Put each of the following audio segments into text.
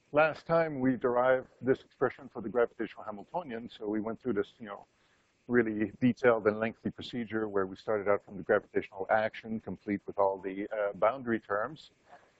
Last time we derived this expression for the gravitational Hamiltonian, so we went through this, really detailed and lengthy procedure where we started out from the gravitational action, complete with all the boundary terms.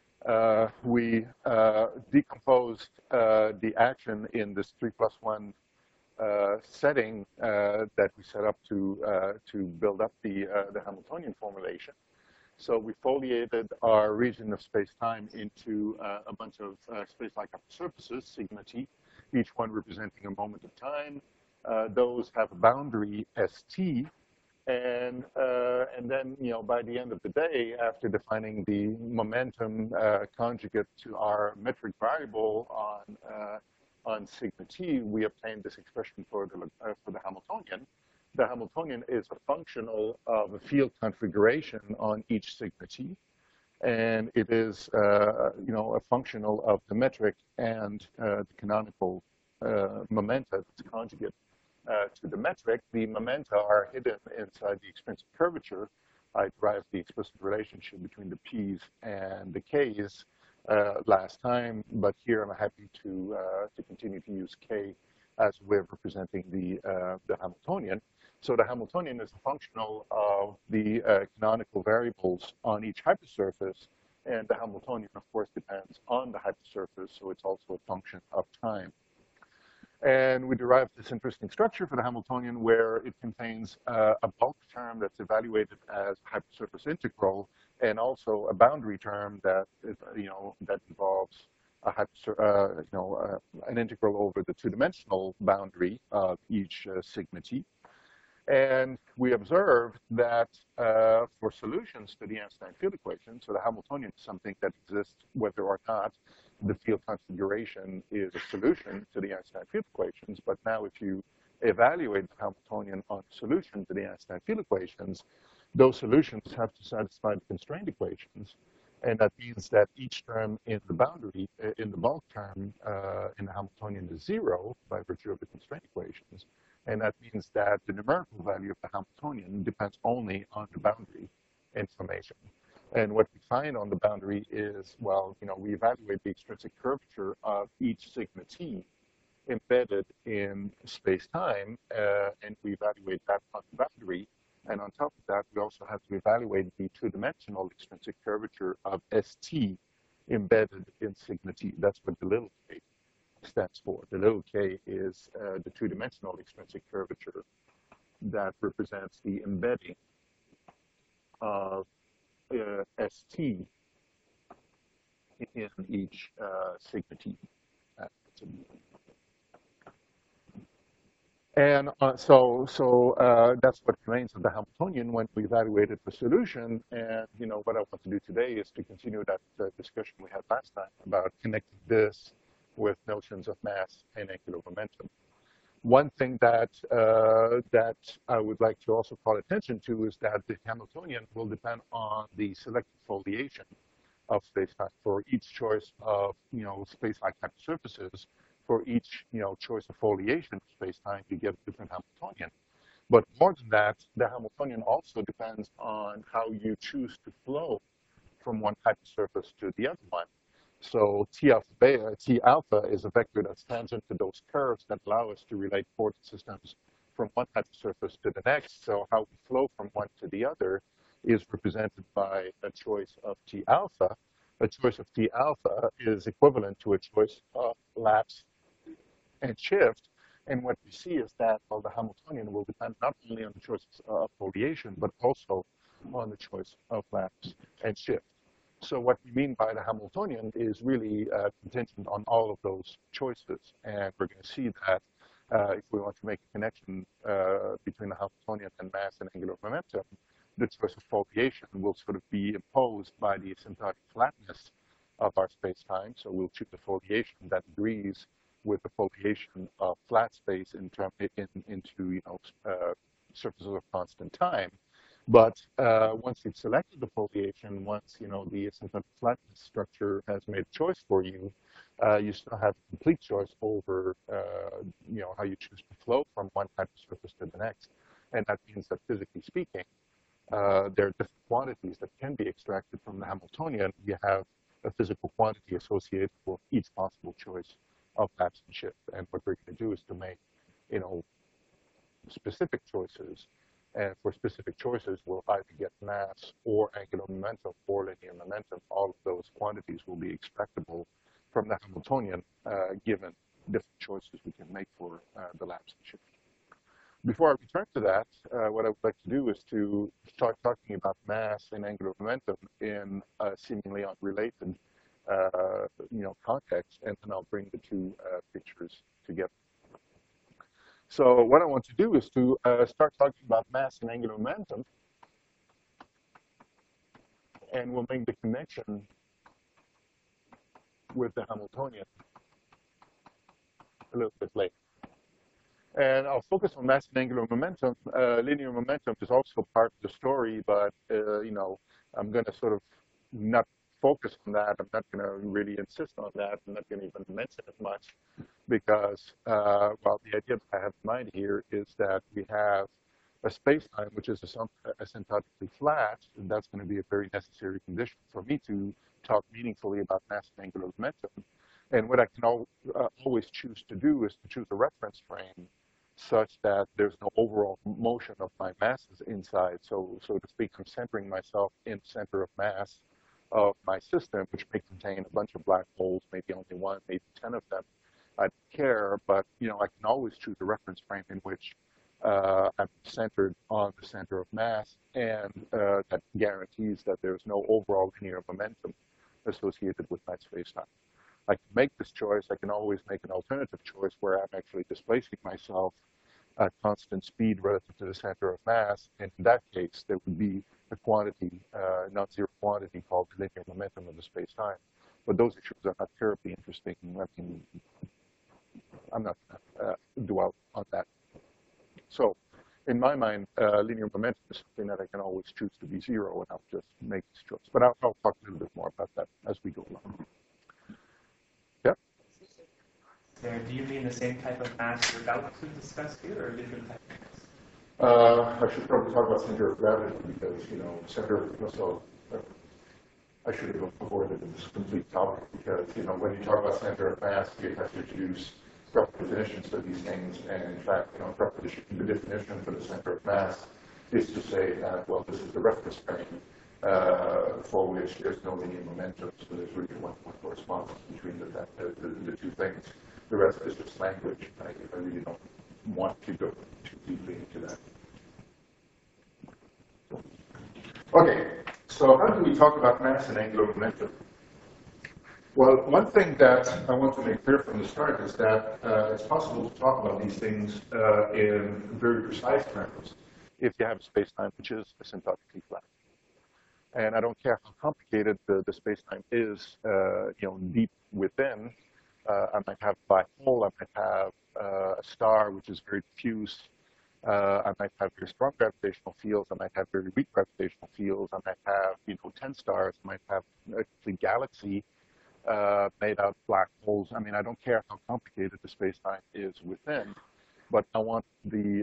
We decomposed the action in this 3+1 setting that we set up to build up the Hamiltonian formulation. So we foliated our region of space-time into a bunch of space-like surfaces, sigma t, each one representing a moment of time. Those have a boundary st, and then by the end of the day, after defining the momentum conjugate to our metric variable on sigma t, we obtained this expression for the Hamiltonian. The Hamiltonian is a functional of a field configuration on each sigma t, and it is a functional of the metric and the canonical momenta that's conjugate to the metric. The momenta are hidden inside the extrinsic curvature. I derived the explicit relationship between the p's and the k's last time, but here I'm happy to continue to use k as a way of representing the Hamiltonian. So the Hamiltonian is a functional of the canonical variables on each hypersurface, and the Hamiltonian, of course, depends on the hypersurface, so it's also a function of time. And we derived this interesting structure for the Hamiltonian where it contains a bulk term that's evaluated as hypersurface integral, and also a boundary term that that involves an integral over the two-dimensional boundary of each sigma t. And we observed that for solutions to the Einstein field equation, so the Hamiltonian is something that exists whether or not the field configuration is a solution to the Einstein field equations. But now if you evaluate the Hamiltonian on solution to the Einstein field equations, those solutions have to satisfy the constraint equations. And that means that each term in the boundary, in the bulk term in the Hamiltonian is zero by virtue of the constraint equations. And that means that the numerical value of the Hamiltonian depends only on the boundary information. And what we find on the boundary is, well, we evaluate the extrinsic curvature of each sigma t embedded in space-time, and we evaluate that on the boundary. And on top of that, we also have to evaluate the two-dimensional extrinsic curvature of st embedded in sigma t. That's what the little k stands for. The little k is the two-dimensional extrinsic curvature that represents the embedding of st in each sigma t. And so that's what remains of the Hamiltonian when we evaluate it for solution. And what I want to do today is to continue that discussion we had last time about connecting this with notions of mass and angular momentum. One thing that I would like to also call attention to is that the Hamiltonian will depend on the selected foliation of space-time for each choice of space-like hypersurfaces. For each choice of foliation of space-time, you get a different Hamiltonian. But more than that, the Hamiltonian also depends on how you choose to flow from one hypersurface to the other one. So T alpha is a vector that's tangent to those curves that allow us to relate coordinate systems from one hypersurface to the next. So how we flow from one to the other is represented by a choice of T alpha. A choice of T alpha is equivalent to a choice of lapse and shift. And what we see is that, well, the Hamiltonian will depend not only on the choice of foliation, but also on the choice of lapse and shift. So what we mean by the Hamiltonian is really contingent on all of those choices. And we're going to see that if we want to make a connection between the Hamiltonian and mass and angular momentum, the choice of foliation will sort of be imposed by the asymptotic flatness of our space-time. So we'll choose a foliation that agrees with the foliation of flat space into surfaces of constant time. But once you've selected the foliation, once the asymptotic flatness structure has made a choice for you, you still have complete choice over how you choose to flow from one type of surface to the next. And that means that physically speaking, there are different quantities that can be extracted from the Hamiltonian. You have a physical quantity associated with each possible choice of lapse and shift. And what we're going to do is to make, you know, specific choices. And for specific choices, we'll either get mass or angular momentum or linear momentum. All of those quantities will be extractable from the Hamiltonian given different choices we can make for the lapse and shift. Before I return to that, what I would like to do is to start talking about mass and angular momentum in a seemingly unrelated context, and then I'll bring the two pictures together. So what I want to do is to start talking about mass and angular momentum, and we'll make the connection with the Hamiltonian a little bit later. And I'll focus on mass and angular momentum. Linear momentum is also part of the story, but I'm going to sort of not focus on that. I'm not going to really insist on that. I'm not going to even mention it much because, well, the idea that I have in mind here is that we have a space-time which is asymptotically flat, and that's going to be a very necessary condition for me to talk meaningfully about mass and angular momentum. And what I can always choose to do is to choose a reference frame such that there's no overall motion of my masses inside. So to speak, I'm centering myself in the center of mass of my system, which may contain a bunch of black holes, maybe only one, maybe 10 of them. I don't care, but I can always choose a reference frame in which I'm centered on the center of mass, and that guarantees that there's no overall linear momentum associated with my space-time. I can make this choice. I can always make an alternative choice where I'm actually displacing myself at constant speed relative to the center of mass. And in that case, there would be a quantity, non-zero quantity called the linear momentum of the space-time. But those issues are not terribly interesting. I'm not going to dwell on that. So in my mind, linear momentum is something that I can always choose to be zero, and I'll just make this choice. But I'll talk a little bit more about that as we go along. Yeah? There, do you mean the same type of mass your galaxy discussed here, or a different type of mass? I should probably talk about center of gravity because, I should have avoided this complete topic because, when you talk about center of mass, you have to introduce proper definitions for these things. And in fact, the definition for the center of mass is to say that, well, this is the reference frame for which there's no linear momentum. So there's really one correspondence between the two things. The rest is just language. I really don't want to go too deeply into that. Okay, so how do we talk about mass and angular momentum? Well, one thing that I want to make clear from the start is that it's possible to talk about these things in very precise terms if you have a space-time which is asymptotically flat. And I don't care how complicated the space-time is, deep within. I might have a black hole, I might have a star which is very diffuse, I might have very strong gravitational fields, I might have very weak gravitational fields, I might have, 10 stars, I might have a complete galaxy made out of black holes. I mean, I don't care how complicated the space-time is within, but I want the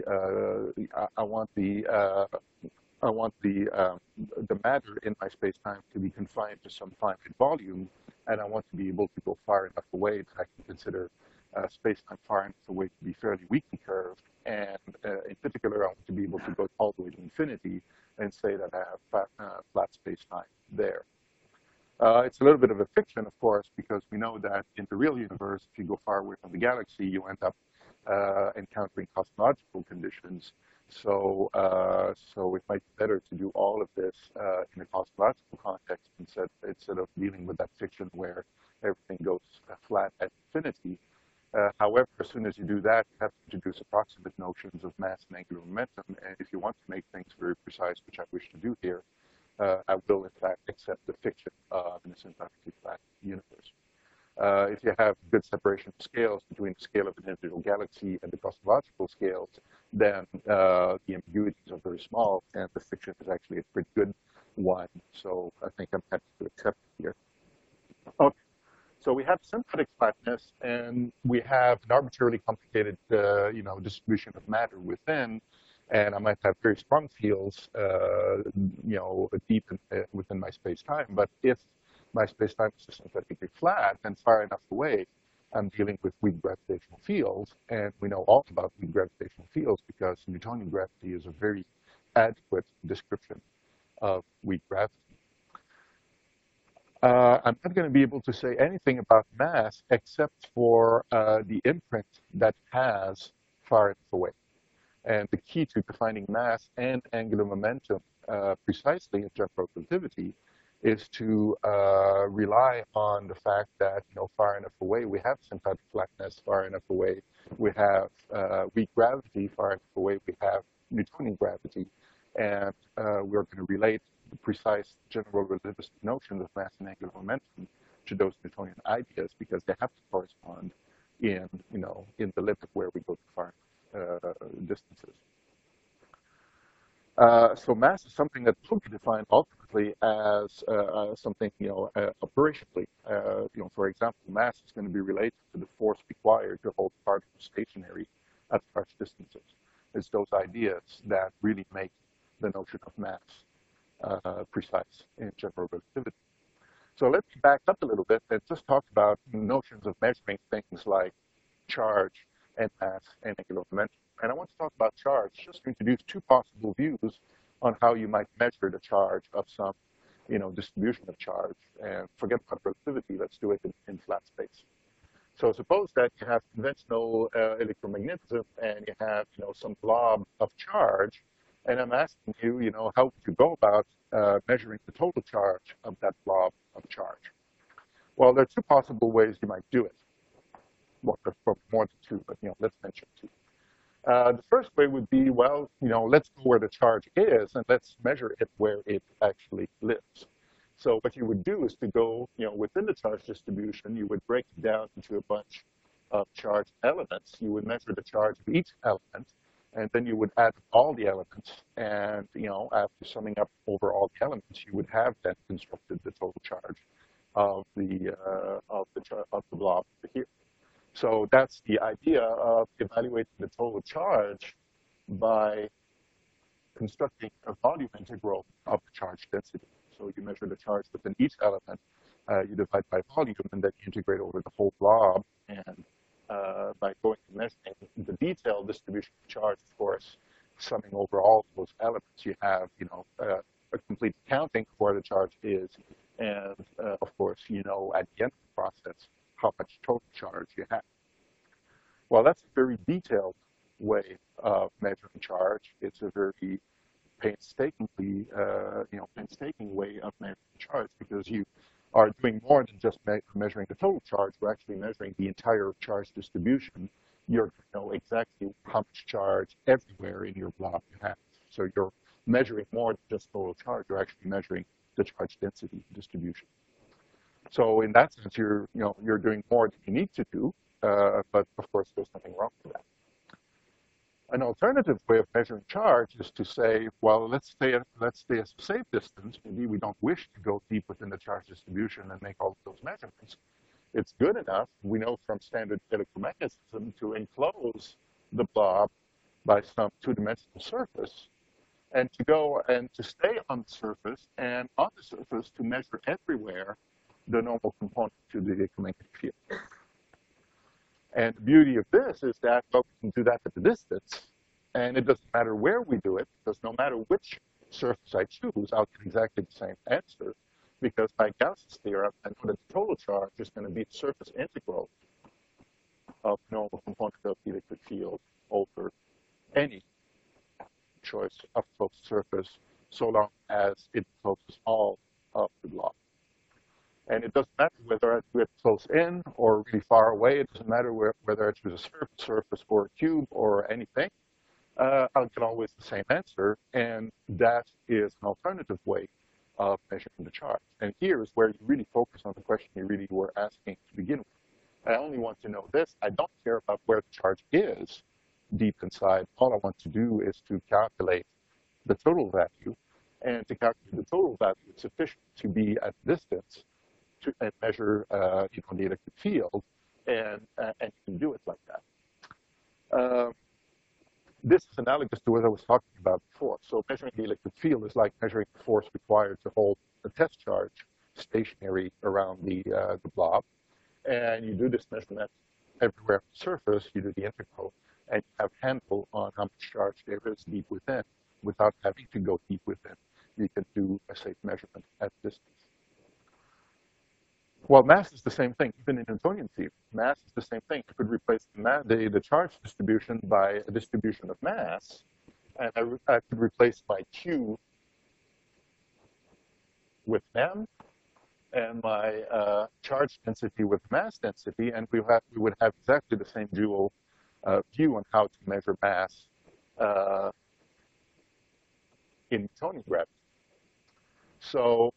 matter in my space-time to be confined to some finite volume, and I want to be able to go far enough away that I can consider space-time far enough away to be fairly weakly curved. And in particular, I want to be able to go all the way to infinity and say that I have flat space-time there. It's a little bit of a fiction, of course, because we know that in the real universe, if you go far away from the galaxy, you end up encountering cosmological conditions. So it might be better to do all of this in a cosmological context instead of dealing with that fiction where everything goes flat at infinity. However, as soon as you do that, you have to introduce approximate notions of mass and angular momentum. And if you want to make things very precise, which I wish to do here, I will, in fact, accept the fiction of an asymptotically flat universe. If you have good separation of scales between the scale of an individual galaxy and the cosmological scales, then the ambiguities are very small, and the fiction is actually a pretty good one. So I think I'm happy to accept it here. Okay. So we have symptotic flatness, and we have an arbitrarily complicated, distribution of matter within. And I might have very strong fields, deep within my space-time. But if my space-time is synthetically flat and far enough away, I'm dealing with weak gravitational fields. And we know all about weak gravitational fields because Newtonian gravity is a very adequate description of weak gravity. I'm not going to be able to say anything about mass except for the imprint that has far enough away. And the key to defining mass and angular momentum precisely in general relativity is to rely on the fact that, far enough away, we have symptotic flatness far enough away, we have weak gravity far enough away, we have Newtonian gravity, and we're going to relate the precise general relativistic notions of mass and angular momentum to those Newtonian ideas because they have to correspond in, in the limit where we go to far distances. So mass is something that will be defined ultimately as something, operationally. For example, mass is going to be related to the force required to hold particles stationary at large distances. It's those ideas that really make the notion of mass precise in general relativity. So let's back up a little bit and just talk about notions of measuring things like charge and mass and angular momentum. And I want to talk about charge, just to introduce two possible views on how you might measure the charge of some, distribution of charge. And forget about relativity, let's do it in flat space. So suppose that you have conventional electromagnetism and you have, some blob of charge. And I'm asking you, how would you go about measuring the total charge of that blob of charge? Well, there are two possible ways you might do it. Well, there's probably more than two, but let's mention two. The first way would be, well, let's go where the charge is and let's measure it where it actually lives. So what you would do is to go, within the charge distribution, you would break it down into a bunch of charge elements. You would measure the charge of each element, and then you would add all the elements. And, after summing up over all the elements, you would have then constructed the total charge of the blob here. So that's the idea of evaluating the total charge by constructing a volume integral of the charge density. So you measure the charge within each element, you divide by volume, and then you integrate over the whole blob. And by going and measuring the detailed distribution of charge, of course, summing over all those elements, you have, a complete accounting of where the charge is. And of course, at the end of the process, how much total charge you have. Well, that's a very detailed way of measuring charge. It's a very painstaking way of measuring charge because you are doing more than just measuring the total charge. We're actually measuring the entire charge distribution. You're going to know exactly how much charge everywhere in your blob you have. So you're measuring more than just total charge. You're actually measuring the charge density distribution. So in that sense, you're doing more than you need to do, but of course there's nothing wrong with that. An alternative way of measuring charge is to say, well, let's stay at a safe distance. Maybe we don't wish to go deep within the charge distribution and make all of those measurements. It's good enough, we know from standard electromagnetism, to enclose the blob by some two-dimensional surface, and to go and to stay on the surface, and on the surface to measure everywhere the normal component to the electromagnetic field. And the beauty of this is that, well, we can do that at a distance, and it doesn't matter where we do it, because no matter which surface I choose, I'll get exactly the same answer, because by Gauss's theorem, I know that the total charge is going to be the surface integral of normal component of the electric field over any choice of closed surface, so long as it encloses all of the blob. And it doesn't matter whether I do it close in or really far away. It doesn't matter whether I choose a surface or a cube or anything. I'll get always the same answer. And that is an alternative way of measuring the charge. And here is where you really focus on the question you really were asking to begin with. I only want to know this. I don't care about where the charge is deep inside. All I want to do is to calculate the total value. And to calculate the total value, it's sufficient to be at distance and measure the electric field, and you can do it like that. This is analogous to what I was talking about before. So measuring the electric field is like measuring the force required to hold a test charge stationary around the blob. And you do this measurement everywhere on the surface, you do the integral, and you have a handle on how much charge there is deep within without having to go deep within. You can do a safe measurement at distance. Well, mass is the same thing, even in Newtonian theory. Mass is the same thing. You could replace the charge distribution by a distribution of mass, and I could replace my Q with m, and my charge density with mass density, and we would have exactly the same dual view on how to measure mass in Newtonian gravity. So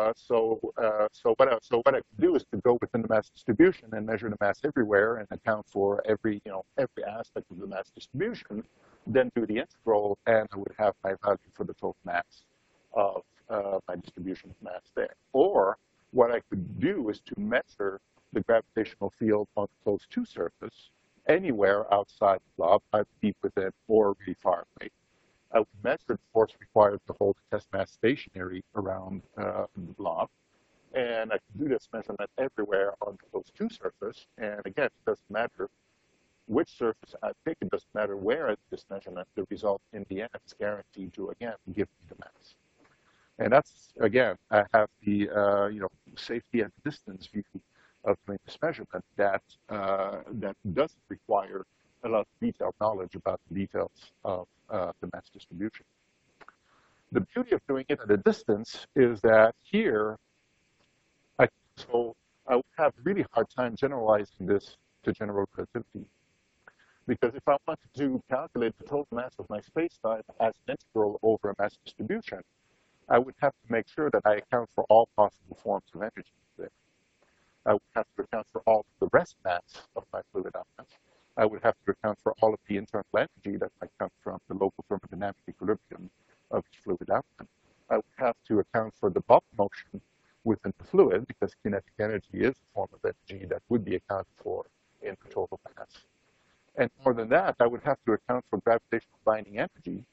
what I could do is to go within the mass distribution and measure the mass everywhere and account for every aspect of the mass distribution. Then do the integral, and I would have my value for the total mass of my distribution of mass there. Or what I could do is to measure the gravitational field on the closed two surface anywhere outside the blob, either deep within or really far away. I would measure the force required to hold the test mass stationary around the blob. And I can do this measurement everywhere on the closed two surface. And again, it doesn't matter which surface I pick, it doesn't matter where I do this measurement, the result in the end is guaranteed to, again, give me the mass. And that's, again, I have the safety at distance view of doing this measurement that doesn't require a lot of detailed knowledge about the details of the mass distribution. The beauty of doing it at a distance is that here, I would have a really hard time generalizing this to general relativity. Because if I wanted to calculate the total mass of my spacetime as an integral over a mass distribution, I would have to make sure that I account for all possible forms of energy there. I would have to account for all of the rest mass of my fluid element. I would have to account for all of the internal energy that might come from the local thermodynamic equilibrium of each fluid element. I would have to account for the bulk motion within the fluid, because kinetic energy is a form of energy that would be accounted for in the total mass. And more than that, I would have to account for gravitational binding energy,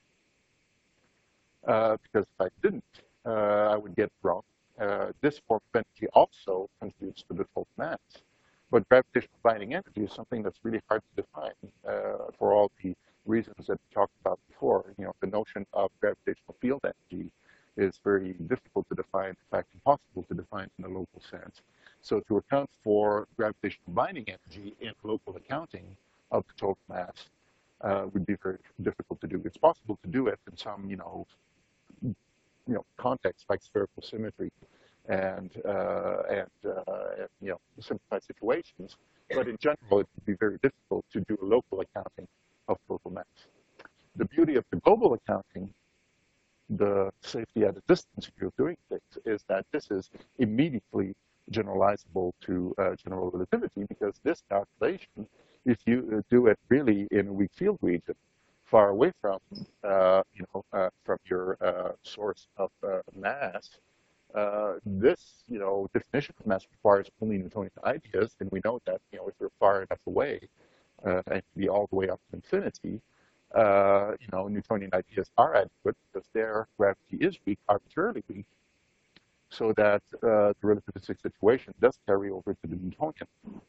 because if I didn't, I would get it wrong. This form of energy also contributes to the total mass. But gravitational binding energy is something that's really hard to define for all the reasons that we talked about before. The notion of gravitational field energy is very difficult to define, in fact, impossible to define in a local sense. So to account for gravitational binding energy in local accounting of the total mass would be very difficult to do. It's possible to do it in some, contexts like spherical symmetry and simplified situations, but in general, it would be very difficult to do a local accounting of total mass. The beauty of the global accounting, the safety at a distance view of doing things, is that this is immediately generalizable to general relativity, because this calculation, if you do it really in a weak field region, far away from from your source of mass, this definition of mass requires only Newtonian ideas, and we know that if you're far enough away and be all the way up to infinity, Newtonian ideas are adequate because their gravity is weak, arbitrarily weak, so that the relativistic situation does carry over to the Newtonian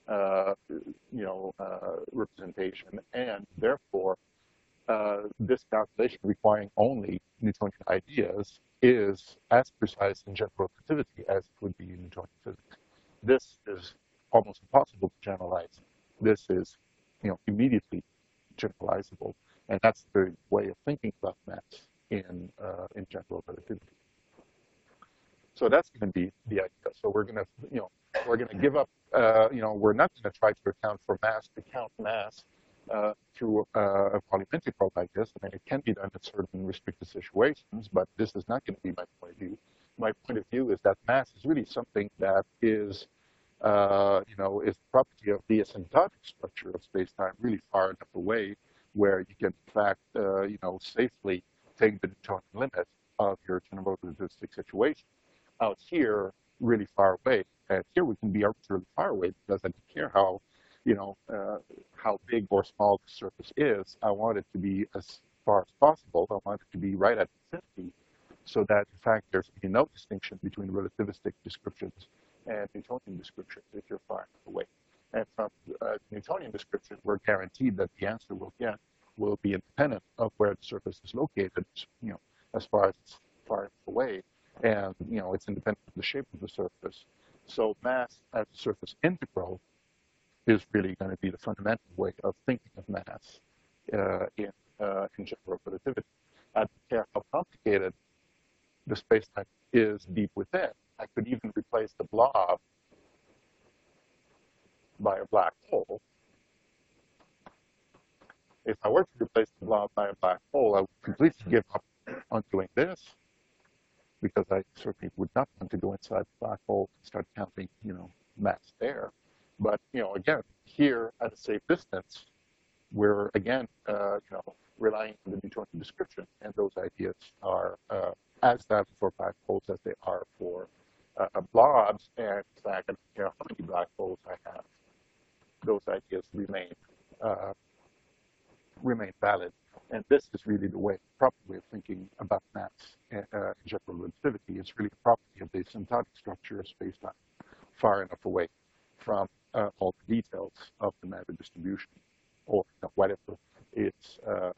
representation, and therefore this calculation requiring only Newtonian ideas is as precise in general relativity as it would be in Newtonian physics. This is almost impossible to generalize. This is immediately generalizable, and that's the way of thinking about mass in general relativity. So that's going to be the idea. So we're going to give up. We're not going to try to account for mass to count mass through a volume integral like this. I mean, it can be done in certain restricted situations, but this is not going to be my point of view. My point of view is that mass is really something that is is property of the asymptotic structure of space-time, really far enough away where you can, in fact, safely take the Newtonian limit of your general relativistic situation. Out here, really far away, and here we can be arbitrarily far away because I don't care how big or small the surface is. I want it to be as far as possible. I want it to be right at infinity, so that in fact there's no distinction between relativistic descriptions and Newtonian descriptions if you're far enough away. And from Newtonian description, we're guaranteed that the answer we'll get will be independent of where the surface is located, as far as it's far enough away, and it's independent of the shape of the surface. So mass as a surface integral is really going to be the fundamental way of thinking of mass in general relativity. I don't care how complicated the spacetime is deep within. I could even replace the blob by a black hole. If I were to replace the blob by a black hole, I would completely give up on doing this, because I certainly would not want to go inside the black hole and start counting, mass there. But, again, here at a safe distance, we're, again, relying on the Newtonian description, and those ideas are as valid for black holes as they are for blobs. And in fact, I don't care how many black holes I have, those ideas remain valid. And this is really the proper way of thinking about mass in general relativity. It's really a property of the asymptotic structure of spacetime, far enough away from all the details of the matter distribution, or whatever is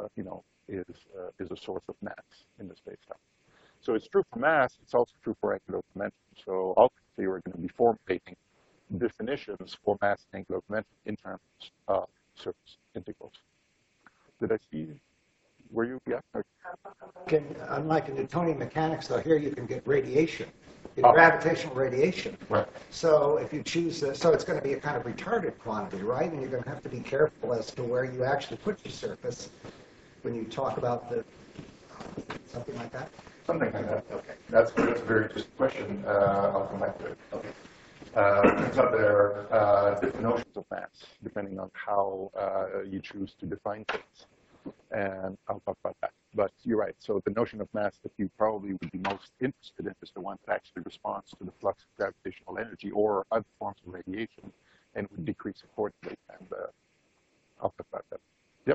a source of mass in the spacetime. So it's true for mass. It's also true for angular momentum. So ultimately, we're going to be formulating definitions for mass and angular momentum in terms of surface integrals. Did I see? Were you? Yeah. Unlike in Newtonian mechanics, though, here you can get radiation, gravitational radiation. Right. So if you choose this, so it's going to be a kind of retarded quantity, right? And you're going to have to be careful as to where you actually put your surface when you talk about something like that. Something like that. Okay. That's a very interesting question. I'll come back to it. Okay. Turns out there are different notions of mass depending on how you choose to define things. And I'll talk about that. But you're right. So the notion of mass that you probably would be most interested in is the one that actually responds to the flux of gravitational energy or other forms of radiation and would decrease accordingly. And I'll talk about that. Yep.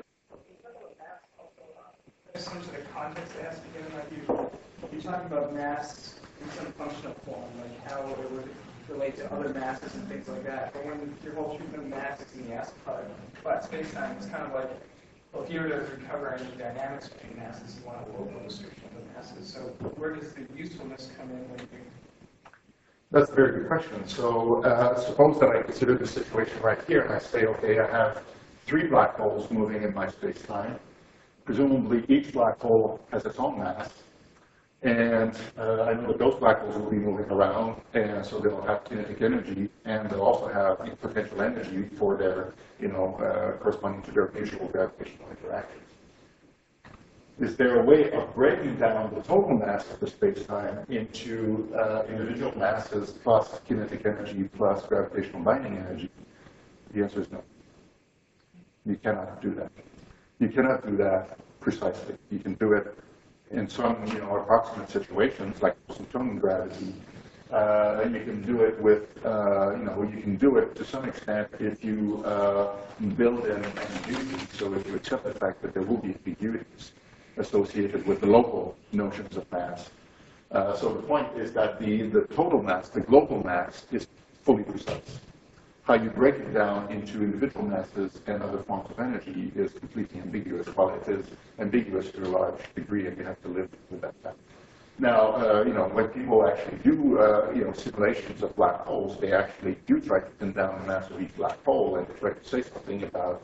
Just into the context I asked again, like you talk about mass in some functional form, like how it would relate to other masses and things like that. But when your whole treatment of mass is in the asymptotic flat spacetime, it's kind of like, well, if you were to recover any dynamics between masses, you want a local description of the masses. So where does the usefulness come in when you? That's a very good question. So suppose that I consider the situation right here, and I say, okay, I have 3 black holes moving in my space-time. Presumably, each black hole has its own mass. And I know that those black holes will be moving around, and so they'll have kinetic energy, and they'll also have potential energy for their, corresponding to their visual gravitational interactions. Is there a way of breaking down the total mass of the space-time into individual masses plus kinetic energy plus gravitational binding energy? The answer is no. You cannot do that. You cannot do that precisely. You can do it in some, approximate situations like Newtonian gravity. You can do it with, you can do it to some extent if you build in ambiguity. So if you accept the fact that there will be ambiguities associated with the local notions of mass. So the point is that the total mass, the global mass, is fully precise. How you break it down into individual masses and other forms of energy is completely ambiguous. While it is ambiguous to a large degree, and you have to live with that fact. Now, when people actually do, simulations of black holes, they actually do try to pin down the mass of each black hole, and they try to say something about,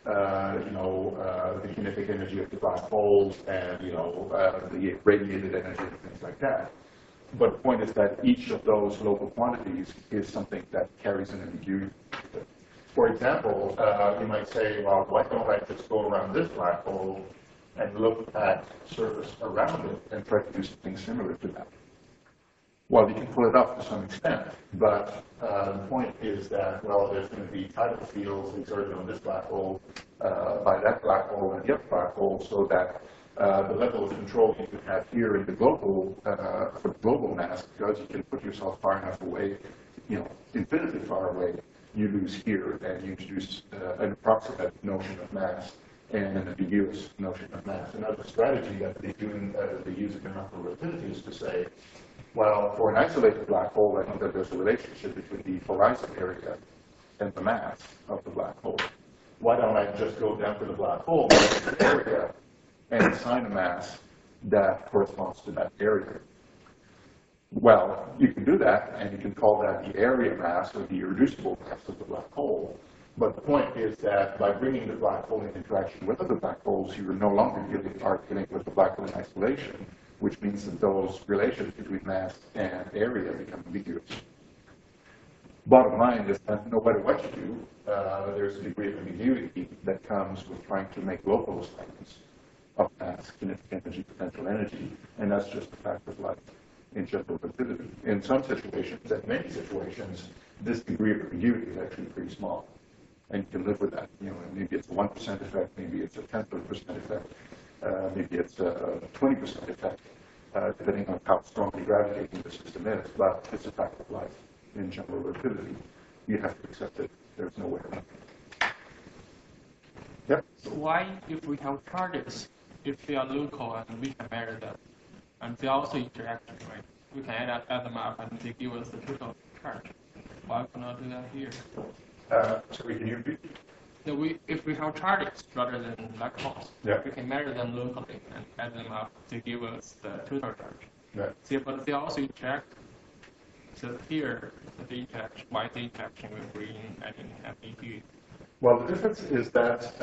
the kinetic energy of the black holes and, the radiated energy and things like that. But the point is that each of those local quantities is something that carries an ambiguity. For example, you might say, well, why don't I just go around this black hole and look at the surface around it and try to do something similar to that? Well, you can pull it off to some extent, but the point is that, well, there's going to be tidal fields exerted on this black hole by that black hole and the other black hole, so that the level of control you can have here in the global, for the global mass, because you can put yourself far enough away, infinitely far away, you lose here, and you introduce an approximate notion of mass and an ambiguous notion of mass. Another strategy that they use in general relativity is to say, well, for an isolated black hole, I know that there's a relationship between the horizon area and the mass of the black hole. Why don't I just go down to the black hole area and assign a mass that corresponds to that area? Well, you can do that, and you can call that the area mass or the irreducible mass of the black hole. But the point is that by bringing the black hole in interaction with other black holes, you are no longer dealing with the black hole in isolation, which means that those relations between mass and area become ambiguous. Bottom line is that no matter what you do, there's a degree of ambiguity that comes with trying to make local assignments of mass, kinetic energy, potential energy, and that's just a fact of life in general relativity. In some situations, and many situations, this degree of ambiguity is actually pretty small, and you can live with that. Maybe it's a 1% effect, maybe it's a 10% effect, maybe it's a 20% effect, depending on how strongly gravitating the system is, but it's a fact of life in general relativity. You have to accept it. There's no way around it. Yep. So why, if we have charges, if they are local and we can measure them, and they also interact, right? We can add them up and they give us the total charge. Why cannot do that here? Sorry, can you repeat? So if we have charges rather than black holes, yeah, we can measure them locally and add them up to give us the total charge. Yeah. See, but they also interact. So here, the interaction, why the interaction will bring any ambiguity? Well, the difference is that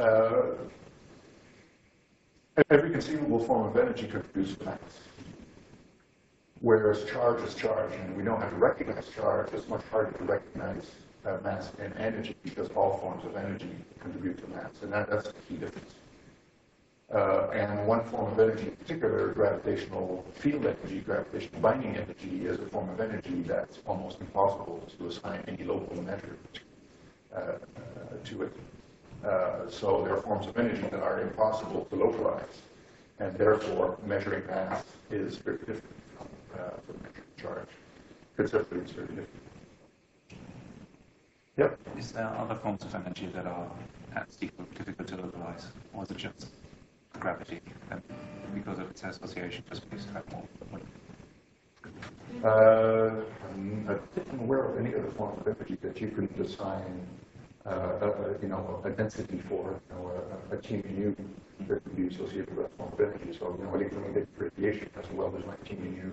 every conceivable form of energy could produce mass, whereas charge is charge, and we know how to recognize charge. It's much harder to recognize mass and energy because all forms of energy contribute to mass, and that's the key difference. And one form of energy in particular, gravitational field energy, gravitational binding energy, is a form of energy that's almost impossible to assign any local measure to it. So there are forms of energy that are impossible to localize, and therefore measuring mass is very different from measuring charge. Conceptually, it's very different. Yep. Is there other forms of energy that are as difficult to localize, or is it just gravity, and because of its association, just because you have more? I'm not aware of any other form of energy that you can design, a density for, a T mu that could be associated with that form of energy. So, electromagnetic radiation has a well-designed T mu.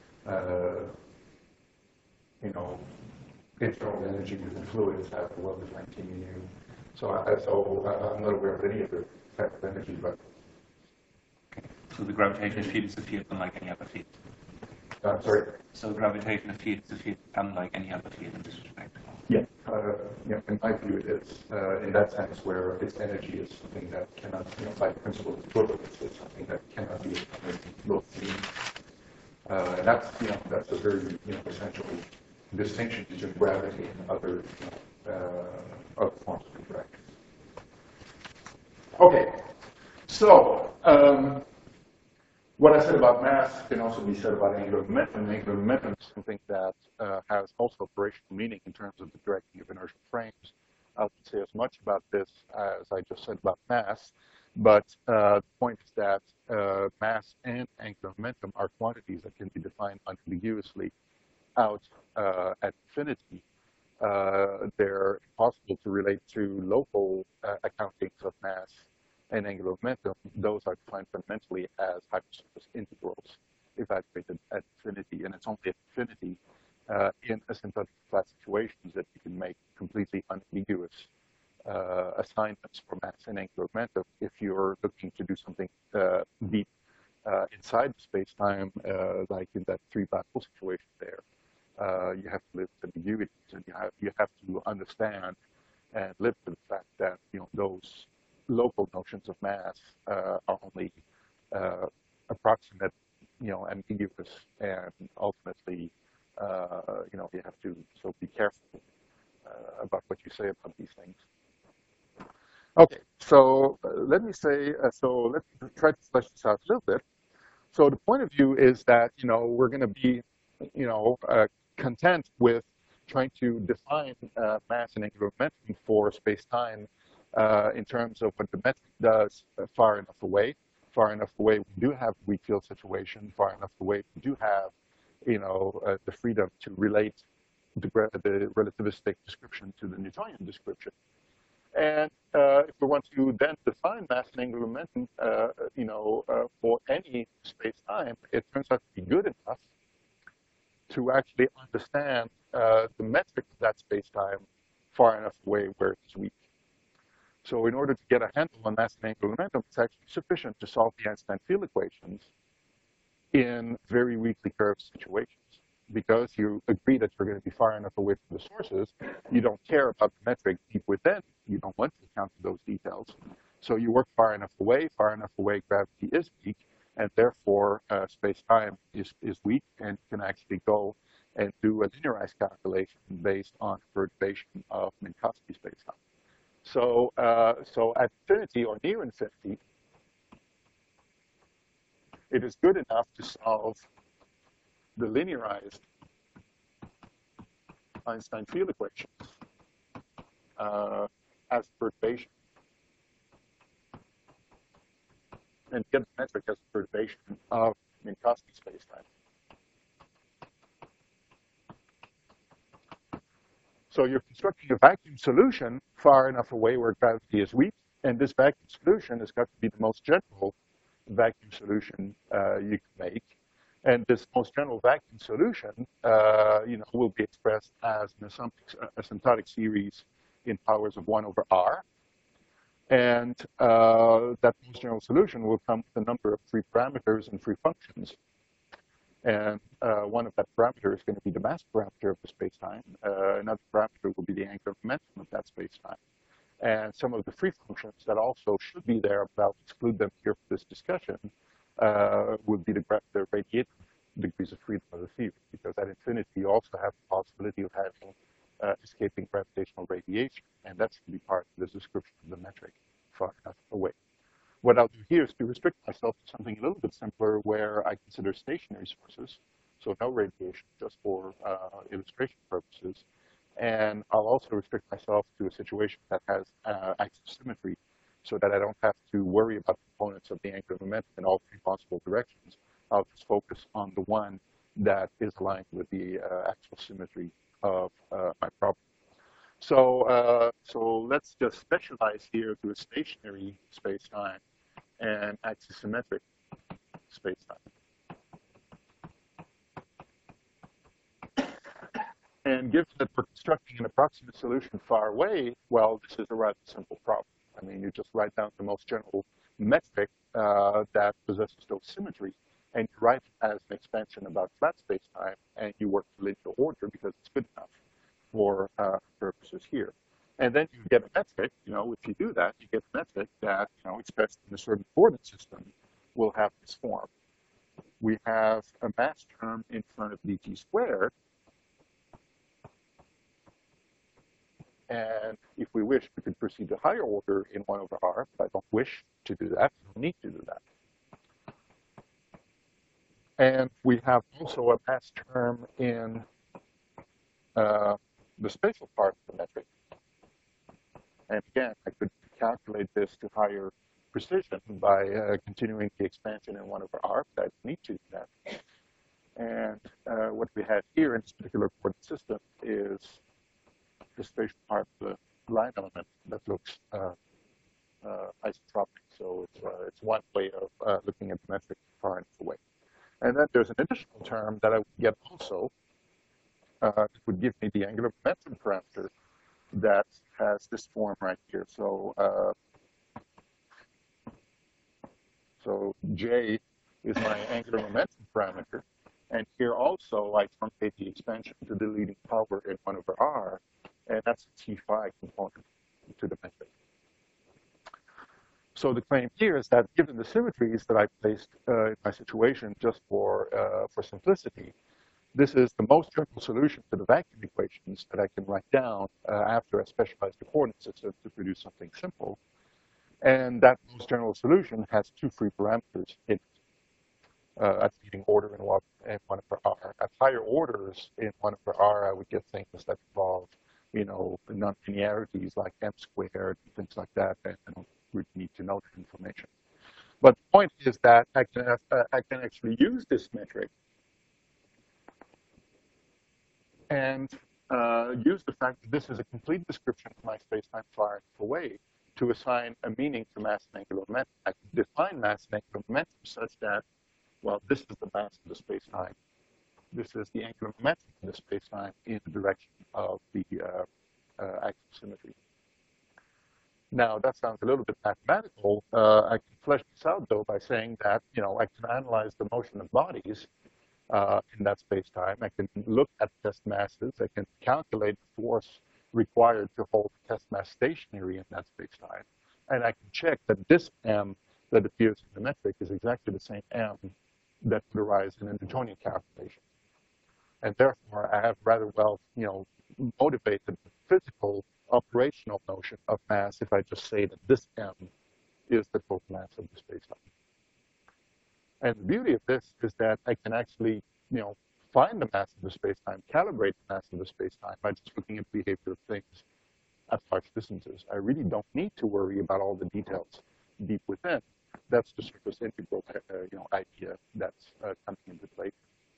Internal energy within fluids have a well-defined T mu. So I'm not aware of any other type of energy, but. So the gravitational field is a field unlike any other field. Sorry. So the gravitational field is a field unlike any other field in this respect. Yeah. In my view, it is in that sense where its energy is something that cannot, by the principle of equivalence, it's something that cannot be both seen. And that's a very essential distinction between gravity and other forms of interaction. Okay, so what I said about mass can also be said about angular momentum. Angular momentum is something that has also operational meaning in terms of the directing of inertial frames. I won't say as much about this as I just said about mass, but the point is that mass and angular momentum are quantities that can be defined unambiguously out at infinity. They're possible to relate to local accountings of mass and angular momentum. Those are defined fundamentally as hypersurface integrals evaluated at infinity, and it's only at infinity in asymptotic flat situations that you can make completely unambiguous assignments for mass and angular momentum. If you're looking to do something deep inside space-time, like in that three black hole situation there, you have to live with ambiguities, and you have to understand and live with the fact that those local notions of mass are only approximate, ambiguous, and ultimately, you have to be careful about what you say about these things. Okay, so let me say, let's try to flesh this out a little bit. So the point of view is that we're going to be, content with trying to define mass and angular momentum for space-time in terms of what the metric does far enough away. Far enough away, we do have weak field situation. Far enough away, we do have, the freedom to relate the relativistic description to the Newtonian description. And if we want to then define mass and angular momentum, for any space-time, it turns out to be good enough to actually understand the metric of that space-time far enough away where it's weak. So in order to get a handle on mass and angular momentum, it's actually sufficient to solve the Einstein field equations in very weakly curved situations. Because you agree that you're going to be far enough away from the sources, you don't care about the metric deep within. You don't want to account for those details. So you work far enough away, gravity is weak, and therefore space-time is weak, and you can actually go and do a linearized calculation based on perturbation of Minkowski space-time. So, at infinity or near infinity, it is good enough to solve the linearized Einstein field equations as perturbation, and get the metric as a perturbation of Minkowski spacetime. So you're constructing a vacuum solution far enough away where gravity is weak, and this vacuum solution has got to be the most general vacuum solution you can make. And this most general vacuum solution, will be expressed as an asymptotic series in powers of 1 over r. And that most general solution will come with a number of free parameters and free functions. And one of that parameter is going to be the mass parameter of the spacetime. Another parameter will be the angular momentum of that spacetime. And some of the free functions that also should be there, but I'll exclude them here for this discussion, would be the radiative degrees of freedom of the theory, because at infinity you also have the possibility of having escaping gravitational radiation, and that's going to be part of the description of the metric far enough away. What I'll do here is to restrict myself to something a little bit simpler, where I consider stationary sources, so no radiation, just for illustration purposes. And I'll also restrict myself to a situation that has axial symmetry, so that I don't have to worry about components of the angular momentum in all three possible directions. I'll just focus on the one that is aligned with the axial symmetry of my problem. So let's just specialize here to a stationary space-time and axisymmetric space-time. And given that we're constructing an approximate solution far away, well, this is a rather simple problem. I mean, you just write down the most general metric that possesses those symmetries, and you write it as an expansion about flat space-time, and you work in linear order because it's good enough for purposes here. And then you get a metric, if you do that, you get a metric that, expressed in a certain coordinate system will have this form. We have a mass term in front of dt squared, and if we wish, we could proceed to higher order in 1 over r, but I don't wish to do that. I don't need to do that. And we have also a mass term in the spatial part of the metric. And again, I could calculate this to higher precision by continuing the expansion in 1 over r, but I don't need to do that. And what we have here in this particular coordinate system is the spatial part of the line element that looks isotropic. So it's one way of looking at the metric far enough away. And then there's an additional term that I would get also. It would give me the angular momentum parameter that has this form right here. So J is my angular momentum parameter. And here also I truncate the expansion to the leading power in 1 over r. And that's a T phi component to the metric. So the claim here is that given the symmetries that I placed in my situation just for simplicity, this is the most general solution to the vacuum equations that I can write down after I specialize the coordinate system to produce something simple. And that most general solution has 2 free parameters in it. At leading order in 1 over r. At higher orders in 1 over r, I would get things that involve non-linearities like m squared, things like that, and I don't really need to know that information. But the point is that I can actually use this metric and use the fact that this is a complete description of my space-time far away to assign a meaning to mass and angular momentum. I can define mass and angular momentum such that, well, this is the mass of the space-time. This is the angular momentum of the space-time in the direction of the axial symmetry. Now, that sounds a little bit mathematical. I can flesh this out, though, by saying that, I can analyze the motion of bodies in that space-time. I can look at test masses. I can calculate the force required to hold the test mass stationary in that space-time. And I can check that this m that appears in the metric is exactly the same m that would arise in a Newtonian calculation. And therefore, I have rather well, motivated the physical operational notion of mass if I just say that this m is the total mass of the space-time. And the beauty of this is that I can actually, find the mass of the space-time, calibrate the mass of the space-time by just looking at the behavior of things at large distances. I really don't need to worry about all the details deep within. That's the surface integral, idea that's coming into play.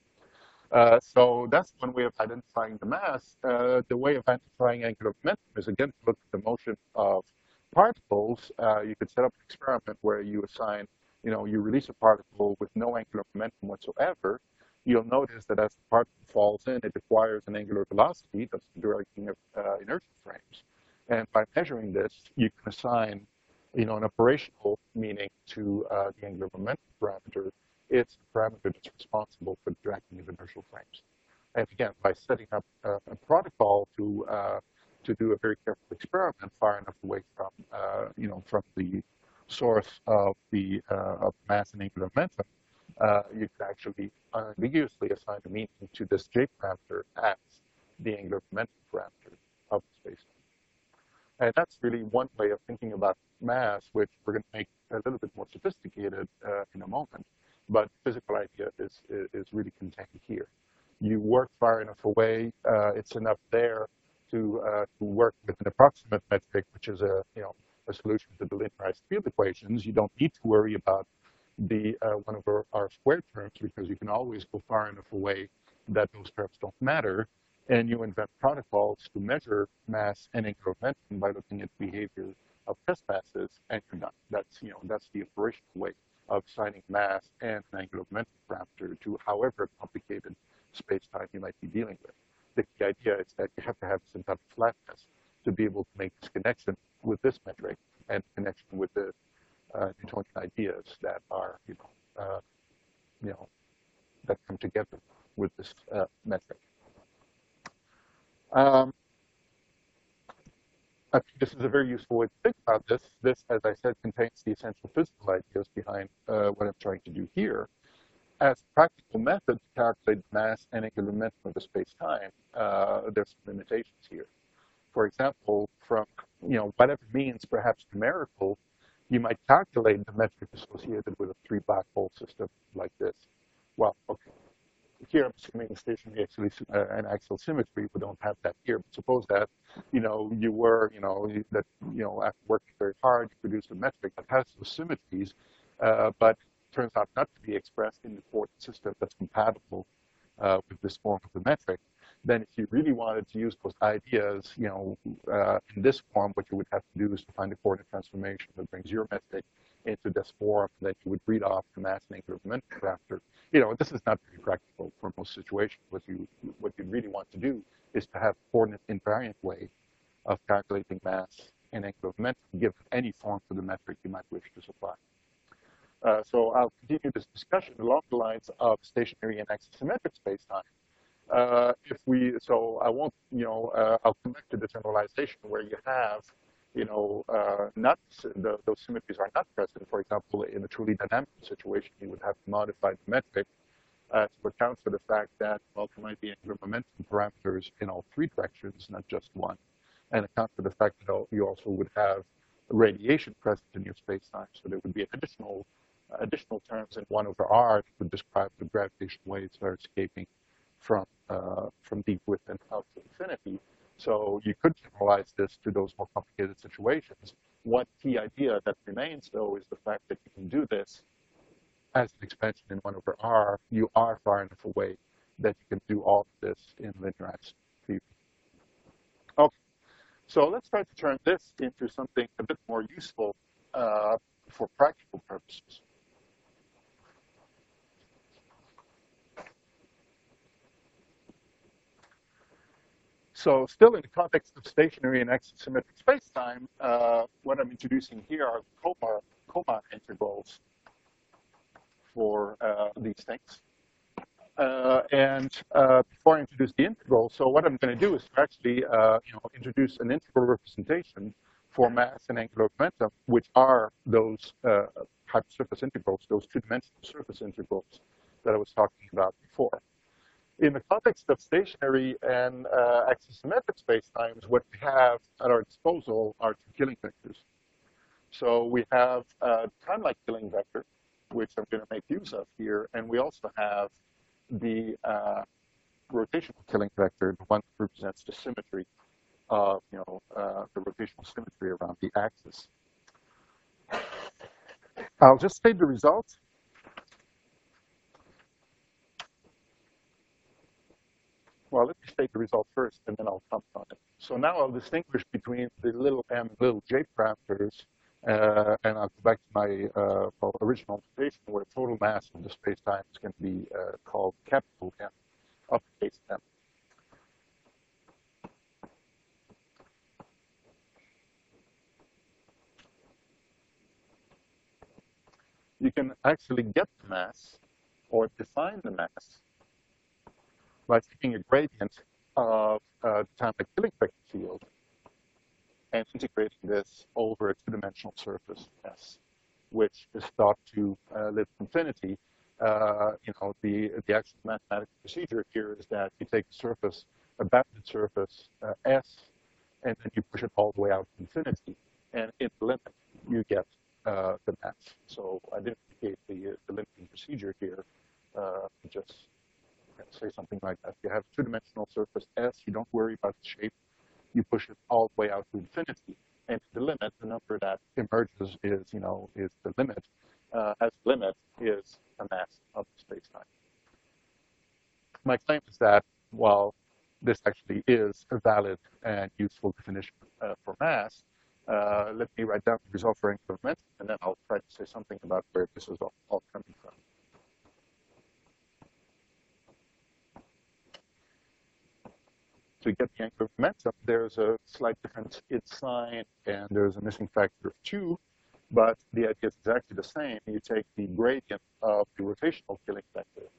So that's one way of identifying the mass. The way of identifying angular momentum is, again, to look at the motion of particles. You could set up an experiment where you assign, you release a particle with no angular momentum whatsoever. You'll notice that as the particle falls in, it acquires an angular velocity. That's the directing of inertial frames. And by measuring this, you can assign, an operational meaning to the angular momentum parameter. It's the parameter that's responsible for the directing of inertial frames. And again, by setting up a protocol to do a very careful experiment far enough away from, from the source of the mass and angular momentum, you can actually unambiguously assign a meaning to this J parameter as the angular momentum parameter of the space. And that's really one way of thinking about mass, which we're going to make a little bit more sophisticated in a moment. But the physical idea is really contained here. You work far enough away, it's enough there to work with an approximate metric, which is a solution to the linearized field equations. You don't need to worry about the one over r squared terms because you can always go far enough away that those terms don't matter. And you invent protocols to measure mass and angular momentum by looking at behavior of test masses, and you're done. That's the operational way of assigning mass and an angular momentum parameter to however complicated space-time you might be dealing with. The key idea is that you have to have some type of flatness to be able to make this connection with this metric and connection with the Newtonian ideas that are, that come together with this metric. I think this is a very useful way to think about this. This, as I said, contains the essential physical ideas behind what I'm trying to do here. As a practical method to calculate mass and angular momentum of a space-time, there's some limitations here. For example, from whatever means, perhaps numerical, you might calculate the metric associated with a 3 black hole system like this. Well, okay. Here, I'm assuming stationary an axial symmetry. We don't have that here. But suppose that, you were, after working very hard, you produce a metric that has those symmetries, but turns out not to be expressed in the coordinate system that's compatible with this form of the metric. Then if you really wanted to use those ideas, in this form, what you would have to do is to find a coordinate transformation that brings your metric into this form, and then you would read off the mass and angular momentum parameter. This is not very practical for most situations. What you really want to do is to have a coordinate invariant way of calculating mass and angular momentum, given any form for the metric you might wish to supply. So I'll continue this discussion along the lines of stationary and axisymmetric spacetime. So I won't, I'll come back to the generalization where you have, not those symmetries are not present. For example, in a truly dynamic situation, you would have to modify the metric to account for the fact that, well, there might be angular momentum parameters in all 3 directions, not just one, and account for the fact that you also would have radiation present in your spacetime. So there would be additional terms in 1 over r that would describe the gravitational waves that are escaping from deep within out to infinity. So you could generalize this to those more complicated situations. One key idea that remains, though, is the fact that you can do this as an expansion in 1 over r. You are far enough away that you can do all of this in linearized 3D. Okay, so let's try to turn this into something a bit more useful for practical purposes. So still in the context of stationary and axisymmetric spacetime, what I'm introducing here are Komar integrals for these things. Before I introduce the integral, so what I'm going to do is to actually introduce an integral representation for mass and angular momentum, which are those hypersurface integrals, those two-dimensional surface integrals that I was talking about before. In the context of stationary and axisymmetric spacetimes, what we have at our disposal are two Killing vectors. So we have a time-like Killing vector, which I'm going to make use of here, and we also have the rotational Killing vector, the one that represents the symmetry of the rotational symmetry around the axis. I'll just state the results. Well, let me state the result first, and then I'll comment on it. So now I'll distinguish between the little m and little j parameters, and I'll go back to my original notation where total mass of the spacetime is going to be called capital M, uppercase M. You can actually get the mass or define the mass by taking a gradient of the time-like Killing vector field and integrating this over a two-dimensional surface S, which is thought to live infinity. The actual mathematical procedure here is that you take a surface, a bounded surface S, and then you push it all the way out to infinity, and in the limit you get the mass. So I didn't indicate the limiting procedure here. Just say something like that. You have a two-dimensional surface S. You don't worry about the shape. You push it all the way out to infinity, and the limit, the number that emerges is the limit. As limit is a mass of the spacetime. My claim is that while this actually is a valid and useful definition for mass, let me write down the result for angular momentum, and then I'll try to say something about where this is all coming from. To get the angular momentum, there's a slight difference in sign, and there's a missing factor of 2, but the idea is exactly the same. You take the gradient of the rotational Killing vector,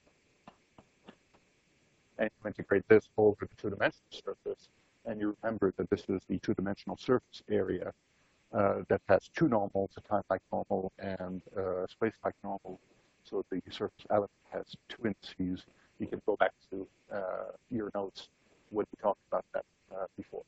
and you integrate this over the two-dimensional surface, and you remember that this is the two-dimensional surface area that has two normals, a time-like normal and a space-like normal. So the surface element has two indices. You can go back to your notes when we talked about that before.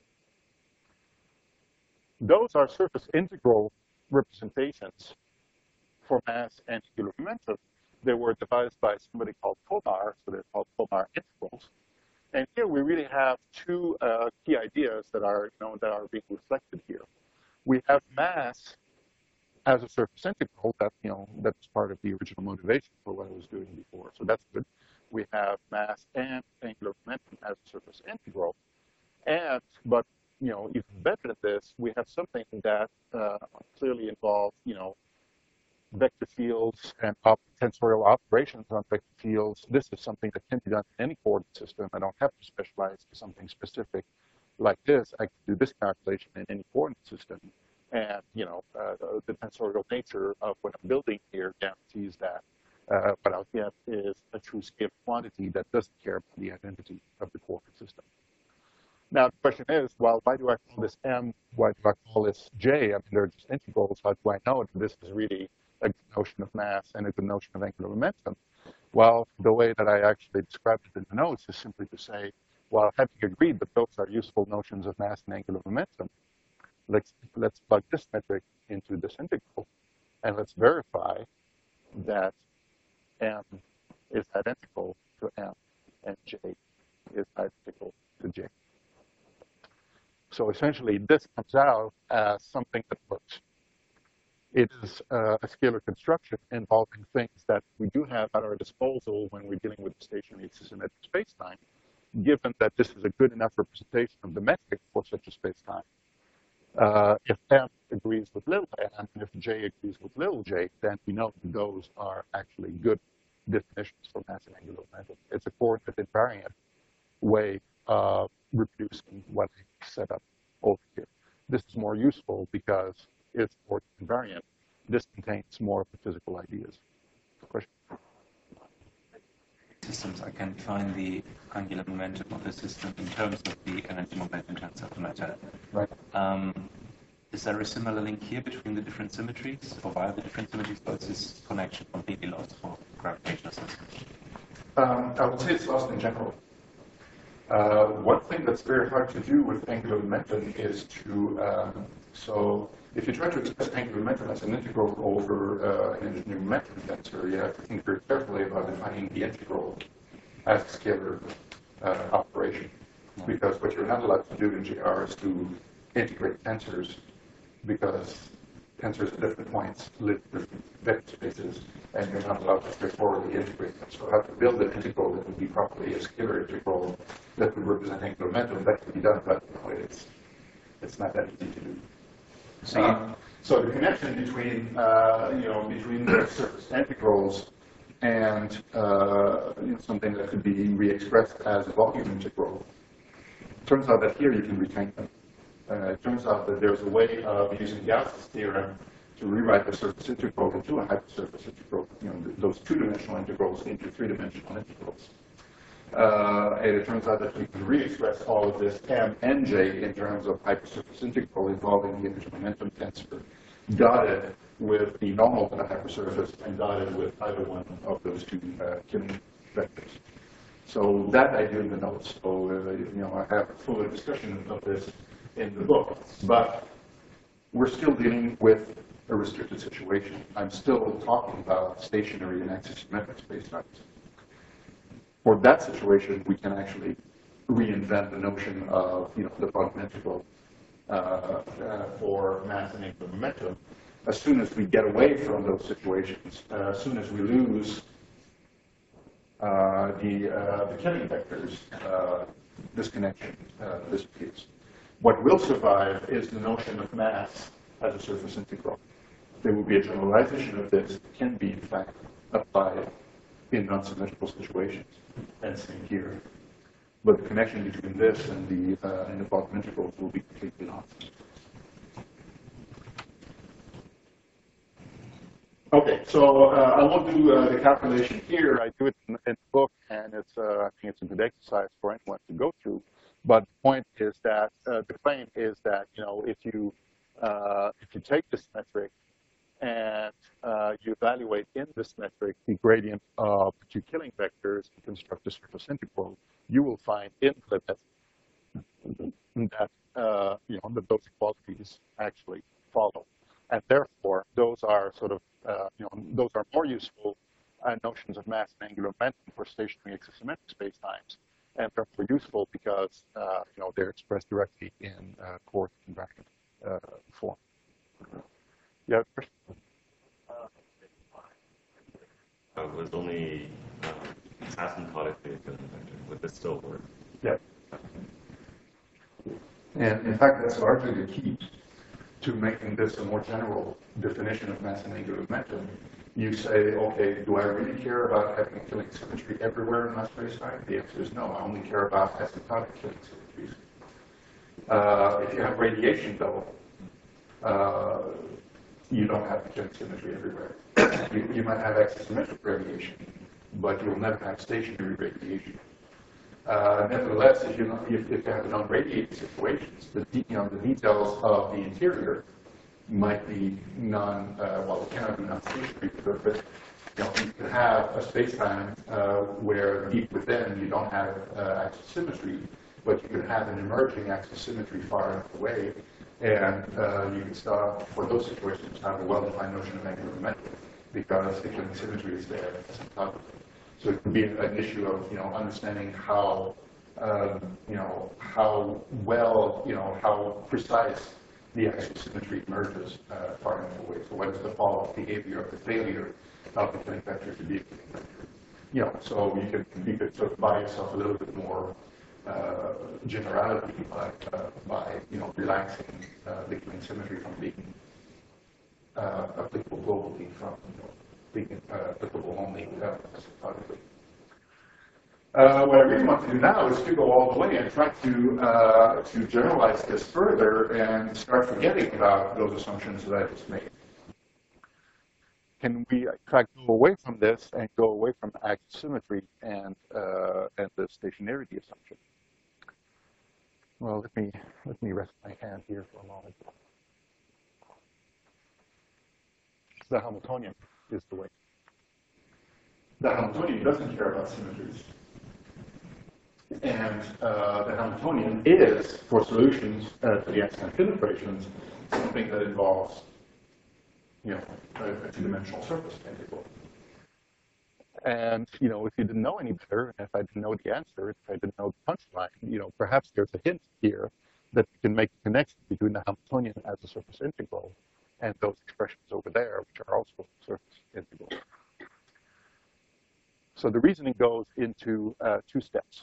Those are surface integral representations for mass and angular momentum. They were devised by somebody called Komar, so they're called Komar integrals. And here we really have two key ideas that are being reflected here. We have mass as a surface integral. That's part of the original motivation for what I was doing before. So that's good. We have mass and angular momentum as a surface integral. But even better than this, we have something that clearly involves, vector fields and tensorial operations on vector fields. This is something that can be done in any coordinate system. I don't have to specialize to something specific like this. I can do this calculation in any coordinate system. And, the tensorial nature of what I'm building here guarantees that what I'll get is a true scalar quantity that doesn't care about the identity of the coordinate system. Now, the question is, well, why do I call this M? Why do I call this J? I mean, they're just integrals. How do I know that this is really a good notion of mass and a good notion of angular momentum? Well, the way that I actually described it in the notes is simply to say, well, having agreed that those are useful notions of mass and angular momentum, let's plug this metric into this integral, and let's verify that M is identical to M and J is identical to J. So essentially, this comes out as something that works. It is a scalar construction involving things that we do have at our disposal when we're dealing with stationary axisymmetric spacetime, given that this is a good enough representation of the metric for such a spacetime. If m agrees with little m and if j agrees with little j, then we know that those are actually good definitions for mass and angular momentum. It's a coordinate invariant way of reproducing what I set up over here. This is more useful because it's coordinate invariant. This contains more of the physical ideas. Question? Systems, I can define the angular momentum of the system in terms of the energy momentum tensor of the matter. Right. Is there a similar link here between the different symmetries, or via the different symmetries, or is this connection completely lost for gravitational systems? I would say it's lost in general. One thing that's very hard to do with angular momentum is to, so if you try to express angular momentum as an integral over an energy momentum tensor, you have to think very carefully about defining the integral as a scalar operation. Because what you're not allowed to do in GR is to integrate tensors, because tensors at different points live in different vector spaces, and you're not allowed to straightforwardly integrate them. So you have to build an integral that would be properly a scalar integral that would represent angular momentum. That can be done, but it's not that easy to do. So the connection between between the surface integrals and something that could be re-expressed as a volume integral, turns out that here you can retain them. It turns out that there's a way of using Gauss's theorem to rewrite the surface integral into a hypersurface integral, those two-dimensional integrals into three-dimensional integrals. And it turns out that we can re-express all of this m and j in terms of hypersurface integral involving the energy momentum tensor, dotted with the normal to the hypersurface and dotted with either one of those two Killing vectors. So that I do in the notes. So I have a fuller discussion of this in the book, but we're still dealing with a restricted situation. I'm still talking about stationary and axisymmetric spacetimes. For that situation, we can actually reinvent the notion of the volume integral for mass and angular momentum. As soon as we get away from those situations, as soon as we lose the Killing vectors, this connection disappears. What will survive is the notion of mass as a surface integral. There will be a generalization of this that can be, in fact, applied in non-symmetrical situations, and same here. But the connection between this and the volume integrals will be completely lost. Okay, so I won't do the calculation here. I do it in the book, and I think it's a good exercise for anyone to go through. But the point is that the claim is that if you take this metric and you evaluate in this metric the gradient of the two Killing vectors and construct a surface integral, you will find in the limit that that those equalities actually follow, and therefore those are sort of those are more useful notions of mass and angular momentum for stationary axisymmetric spacetimes, and therefore useful because they're expressed directly in coordinate invariant form. Yeah, Chris? Was only asymptotically a Killing vector. Would this still work? Yeah. And in fact, that's largely the key to making this a more general definition of mass and angular momentum. You say, okay, do I really care about having Killing symmetry everywhere in my spacetime? The answer is no. I only care about asymptotic Killing symmetries. If you have radiation, though, you don't have Killing symmetry everywhere. You might have axisymmetric radiation, but you'll never have stationary radiation. Nevertheless, if you have non-radiated situations, the details of the interior might be it cannot be non-stationary, but you can have a space-time where deep within you don't have axisymmetry, but you can have an emerging axisymmetry far enough away, and you can start, for those situations, have a well-defined notion of angular momentum, because the Killing symmetry is there asymptotically. So it could be an issue of understanding how how well, how precise the actual symmetry emerges far enough away. So what is the follow-up behavior of the failure of the Killing vector to be a Killing vector? So you could sort of buy yourself a little bit more generality by relaxing the Killing symmetry from being applicable globally from being applicable only asymptotically. What I really want to do now is to go all the way and try to generalize this further and start forgetting about those assumptions that I just made. Can we try to go away from this and go away from axial symmetry and the stationarity assumption? Well, let me rest my hand here for a moment. The Hamiltonian is the way. The Hamiltonian doesn't care about symmetries. And the Hamiltonian is, for solutions to the Einstein equations, something that involves, a two-dimensional surface integral. And, if you didn't know any better, if I didn't know the answer, if I didn't know the punchline, perhaps there's a hint here that you can make a connection between the Hamiltonian as a surface integral and those expressions over there, which are also surface integrals. So the reasoning goes into two steps.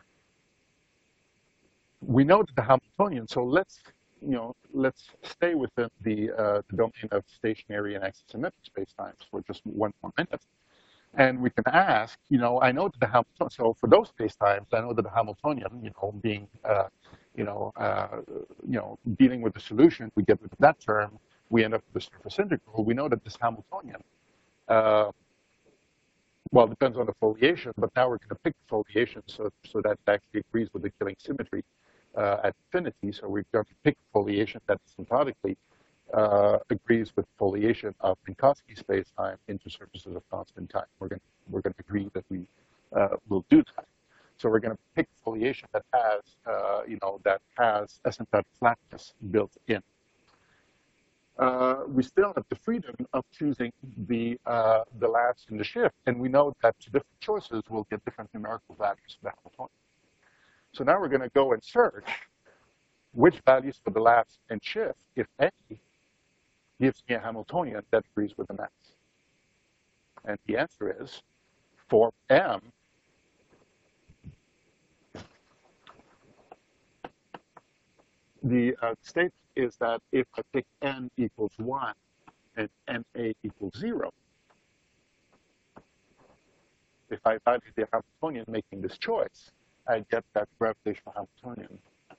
We know that the Hamiltonian, so let's stay within the domain of stationary and axisymmetric spacetimes for just one more minute. And we can ask, I know that the Hamiltonian, so for those spacetimes, I know that the Hamiltonian, being, dealing with the solution, we get rid of that term, we end up with the surface integral. We know that this Hamiltonian, well, it depends on the foliation, but now we're going to pick the foliation so that it actually agrees with the Killing symmetry at infinity. So we're going to pick foliation that asymptotically agrees with foliation of Minkowski spacetime into surfaces of constant time. We're going to agree that we will do that. So we're going to pick foliation that has that has asymptotic flatness built in. We still have the freedom of choosing the lapse and the shift, and we know that different choices will get different numerical values for the Hamiltonian. So now we're going to go and search which values for the lapse and shift, if any, gives me a Hamiltonian that agrees with the mass. And the answer is, for M, the statement is that if I pick n equals 1 and na equals 0, if I value the Hamiltonian making this choice, I get that gravitational Hamiltonian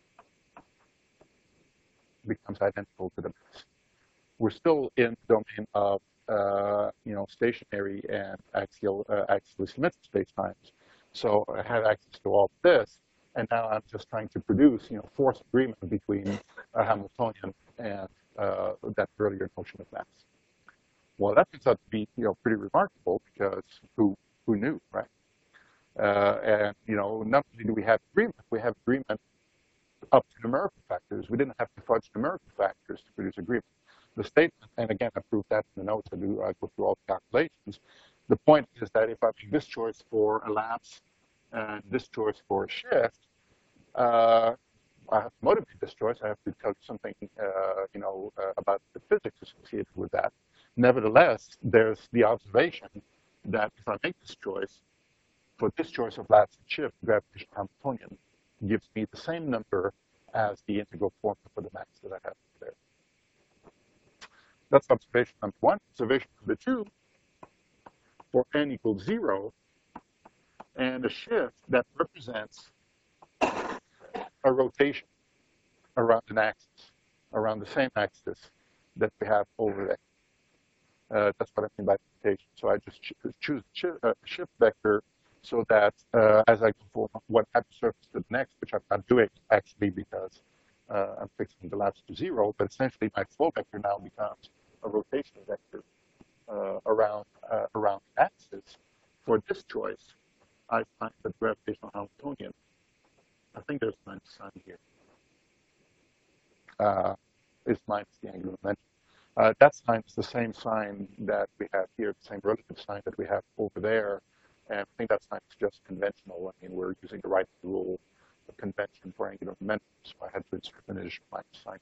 becomes identical to the mass. We're still in the domain of stationary and axially symmetric spacetimes. So I have access to all of this, and now I'm just trying to produce force agreement between a Hamiltonian and that earlier notion of mass. Well, that turns out to be pretty remarkable, because who knew, right? And not only do we have agreement up to numerical factors. We didn't have to fudge numerical factors to produce agreement. The statement, and again, I proved that in the notes, I go through all the calculations. The point is that if I make this choice for a lapse and this choice for a shift, I have to motivate this choice. I have to tell you something, about the physics associated with that. Nevertheless, there's the observation that if I make this choice, for this choice of lapse and shift, gravitational Hamiltonian gives me the same number as the integral formula for the mass that I have there. That's observation number 1. Observation number 2, for n equals 0, and a shift that represents a rotation around an axis, around the same axis that we have over there. That's what I mean by rotation. So I just choose a shift vector so that as I go from one type of surface to the next, which I'm not doing actually because I'm fixing the lapse to 0, but essentially my flow vector now becomes a rotation vector around the axis. For this choice, I find the gravitational Hamiltonian. I think there's minus sign here. Is minus the angular momentum. That sign is the same sign that we have here, the same relative sign that we have over there. And I think that sign is just conventional. I mean, we're using the right rule convention for angular momentum, so I had to insert an additional minus sign.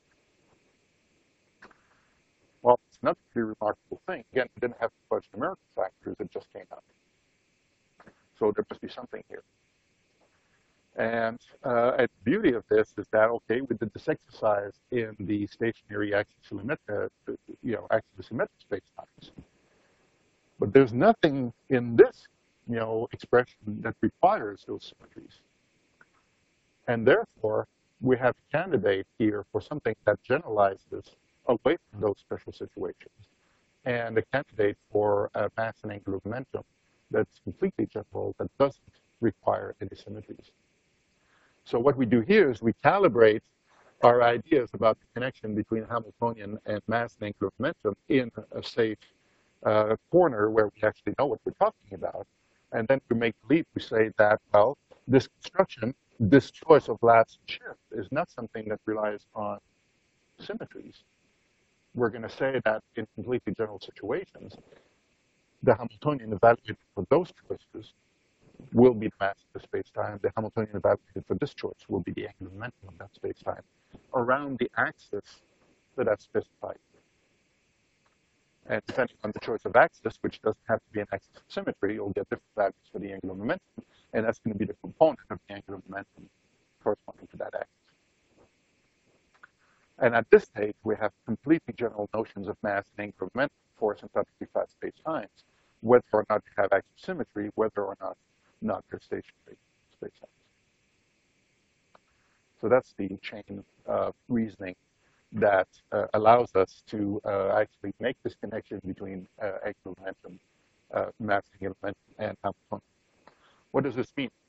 Well, it's another pretty remarkable thing. Again, we didn't have to fudge numerical factors, it just came out. So there must be something here. And the beauty of this is that, okay, we did this exercise in the stationary axisymmetric spacetimes. But there's nothing in this, expression that requires those symmetries. And therefore, we have a candidate here for something that generalizes away from those special situations, and a candidate for a mass and angular momentum that's completely general, that doesn't require any symmetries. So what we do here is we calibrate our ideas about the connection between Hamiltonian and mass and angular momentum in a safe corner where we actually know what we're talking about. And then we make the leap, we say that, well, this construction, this choice of last shift is not something that relies on symmetries. We're going to say that in completely general situations, the Hamiltonian evaluated for those choices will be the mass of the space-time. The Hamiltonian evaluated for this choice will be the angular momentum of that space-time around the axis that I've specified. And depending on the choice of axis, which doesn't have to be an axis of symmetry, you'll get different values for the angular momentum, and that's going to be the component of the angular momentum corresponding to that axis. And at this stage, we have completely general notions of mass and angular momentum for asymptotically flat space-times, whether or not they have axis symmetry, whether or not they're stationary space-times. So that's the chain of reasoning that allows us to actually make this connection between angular momentum, mass angular momentum, and Hamiltonian. What does this mean?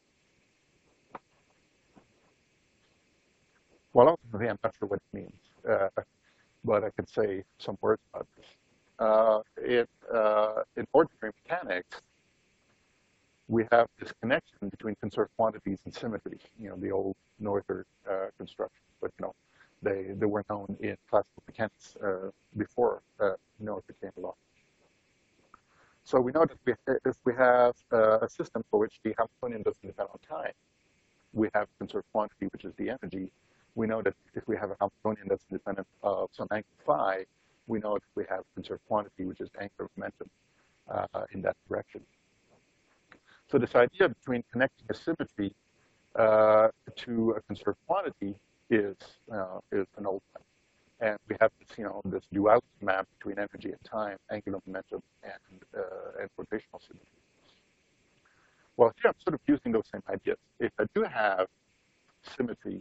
Well, ultimately, I'm not sure what it means, but I could say some words about this. In ordinary mechanics, we have this connection between conserved quantities and symmetry. The old Noether constructions, but they were known in classical mechanics before Noether came along. So we know that if we have a system for which the Hamiltonian doesn't depend on time, we have conserved quantity, which is the energy. We know that if we have a Hamiltonian that's independent of some angle phi, we know that we have conserved quantity, which is angular momentum in that direction. So this idea between connecting a symmetry to a conserved quantity is an old one. And we have this, this duality map between energy and time, angular momentum, and rotational symmetry. Well, here I'm sort of using those same ideas. If I do have symmetry,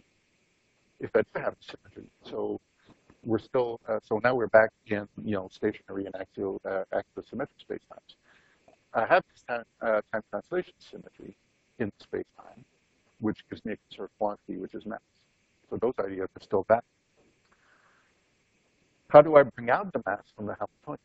so we're still, so now we're back in, stationary and axial symmetric spacetimes. I have this time translation symmetry in space-time, which gives me a conserved quantity, which is mass. So those ideas are still valid. How do I bring out the mass from the Hamiltonian?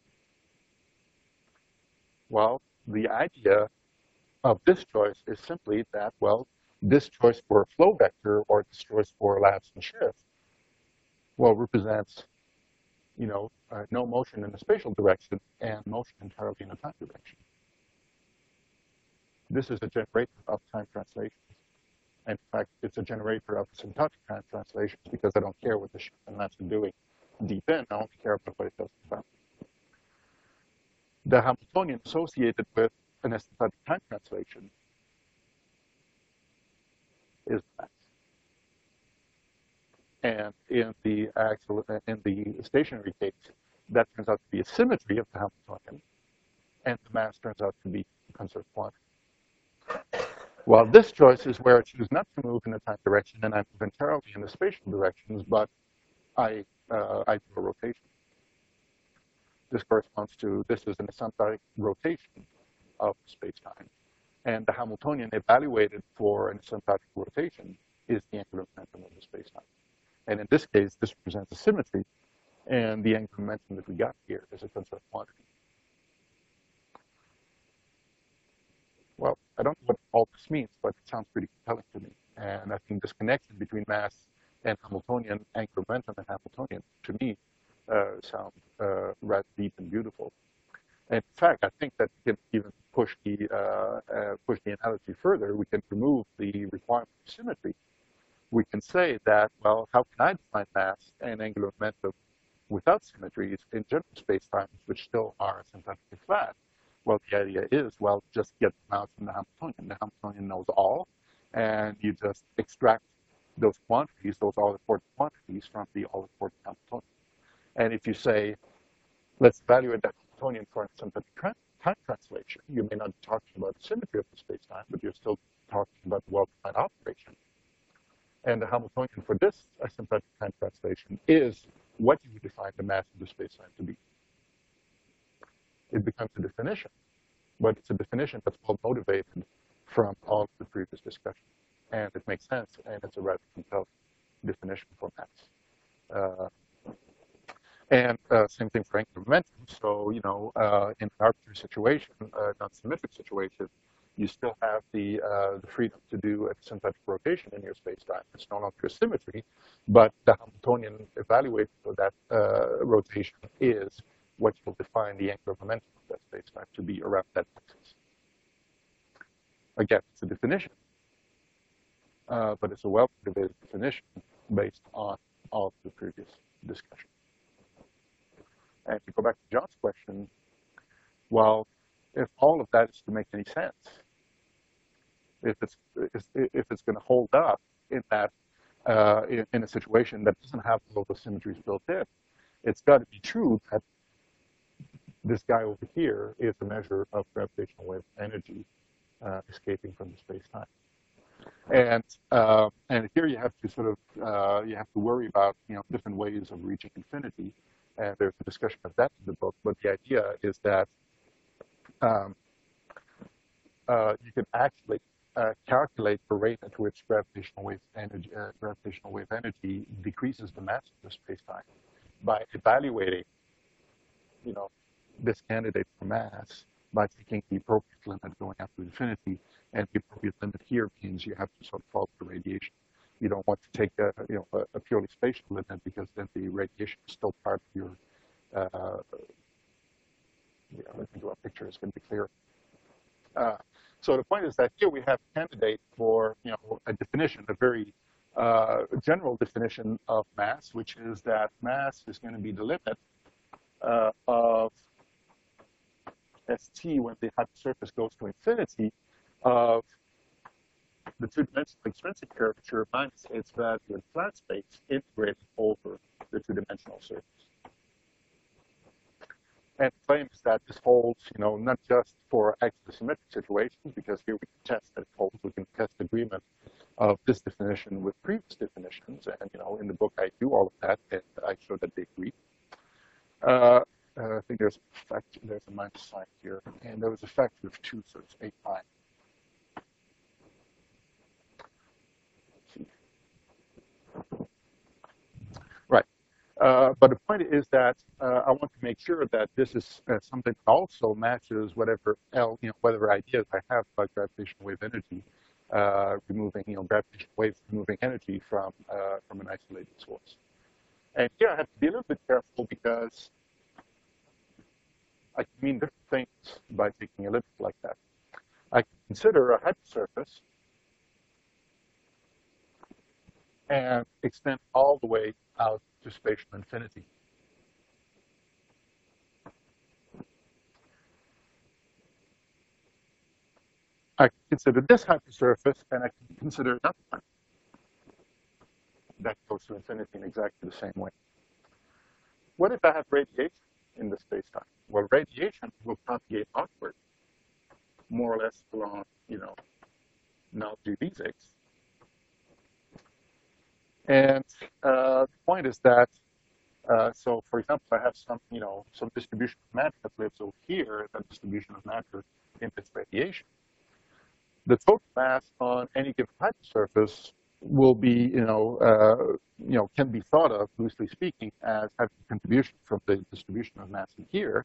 Well, the idea of this choice is simply that, well, this choice for a flow vector or this choice for lapse and shift, well, represents, no motion in the spatial direction and motion entirely in the time direction. This is a generator of time translations. In fact, it's a generator of asymptotic time translations because I don't care what the shift and mass are doing deep in. I only care about what it does in the boundary. The Hamiltonian associated with an asymptotic time translation is mass. And in the stationary case, that turns out to be a symmetry of the Hamiltonian, and the mass turns out to be conserved quantity. Well, this choice is where I choose not to move in the time direction, and I move entirely in the spatial directions, but I do a rotation. This corresponds to, this is an asymptotic rotation of space-time. And the Hamiltonian evaluated for an asymptotic rotation is the angular momentum of the space-time. And in this case, this represents a symmetry, and the angular momentum that we got here is a conserved quantity. Well, I don't know what all this means, but it sounds pretty compelling to me. And I think this connection between mass and Hamiltonian, angular momentum and Hamiltonian, to me, sound rather deep and beautiful. And in fact, I think that we can even push the analogy further. We can remove the requirement of symmetry. We can say that, well, how can I define mass and angular momentum without symmetries in general spacetimes, which still are asymptotically flat? Well, the idea is, well, just get them out from the Hamiltonian. The Hamiltonian knows all, and you just extract those quantities, those all-important quantities, from the all-important Hamiltonian. And if you say, let's evaluate that Hamiltonian for an asymptotic time translation, you may not be talking about the symmetry of the spacetime, but you're still talking about the well-defined operation. And the Hamiltonian for this asymptotic time translation is what you would define the mass of the spacetime to be. It becomes a definition, but it's a definition that's well motivated from all of the previous discussion. And it makes sense, and it's a rather compelling definition for mass. Same thing for angular momentum. So, in an arbitrary situation, non-symmetric situation, you still have the freedom to do a synthetic rotation in your spacetime. It's no longer a symmetry, but the Hamiltonian evaluated for that rotation is what will define the angular momentum of that spacetime to be around that axis. Again, it's a definition, but it's a well-motivated definition based on all of the previous discussion. And to go back to John's question, well, if all of that is to make any sense, if it's going to hold up in that in a situation that doesn't have all those symmetries built in, it's got to be true that this guy over here is a measure of gravitational wave energy escaping from the space-time. And here you have to sort of you have to worry about different ways of reaching infinity. And there's a discussion of that in the book. But the idea is that you can actually calculate the rate at which gravitational wave energy decreases the mass of the space-time by evaluating, this candidate for mass by taking the appropriate limit going up to infinity. And the appropriate limit here means you have to sort of follow the radiation. You don't want to take a purely spatial limit, because then the radiation is still part of your. Let me do a picture; it's going to be clear. So the point is that here we have a candidate for a definition, a very general definition of mass, which is that mass is going to be the limit of St when the hypersurface goes to infinity of the two-dimensional extrinsic curvature minus its value in flat space integrated over the two-dimensional surface. And the claim is that this holds, not just for axisymmetric situations, because here we can test that it holds. We can test agreement of this definition with previous definitions, and in the book I do all of that, and I show that they agree. I think there's a minus sign here, and there was a factor of 2, so it's 8 pi. Right. But the point is that I want to make sure that this is something that also matches whatever ideas I have about gravitational wave energy, removing gravitational waves removing energy from an isolated source. And here I have to be a little bit careful, because I can mean different things by taking a limit like that. I can consider a hypersurface and extend all the way out to spatial infinity. I can consider this hypersurface, and I can consider another one that goes to infinity in exactly the same way. What if I have radiation in the space-time? Well, radiation will propagate outward, more or less along, null GV6. And the point is that, so for example, I have some distribution of matter that lives over here. That distribution of matter emits radiation. The total mass on any given hypersurface will be, can be thought of, loosely speaking, as having a contribution from the distribution of mass in here.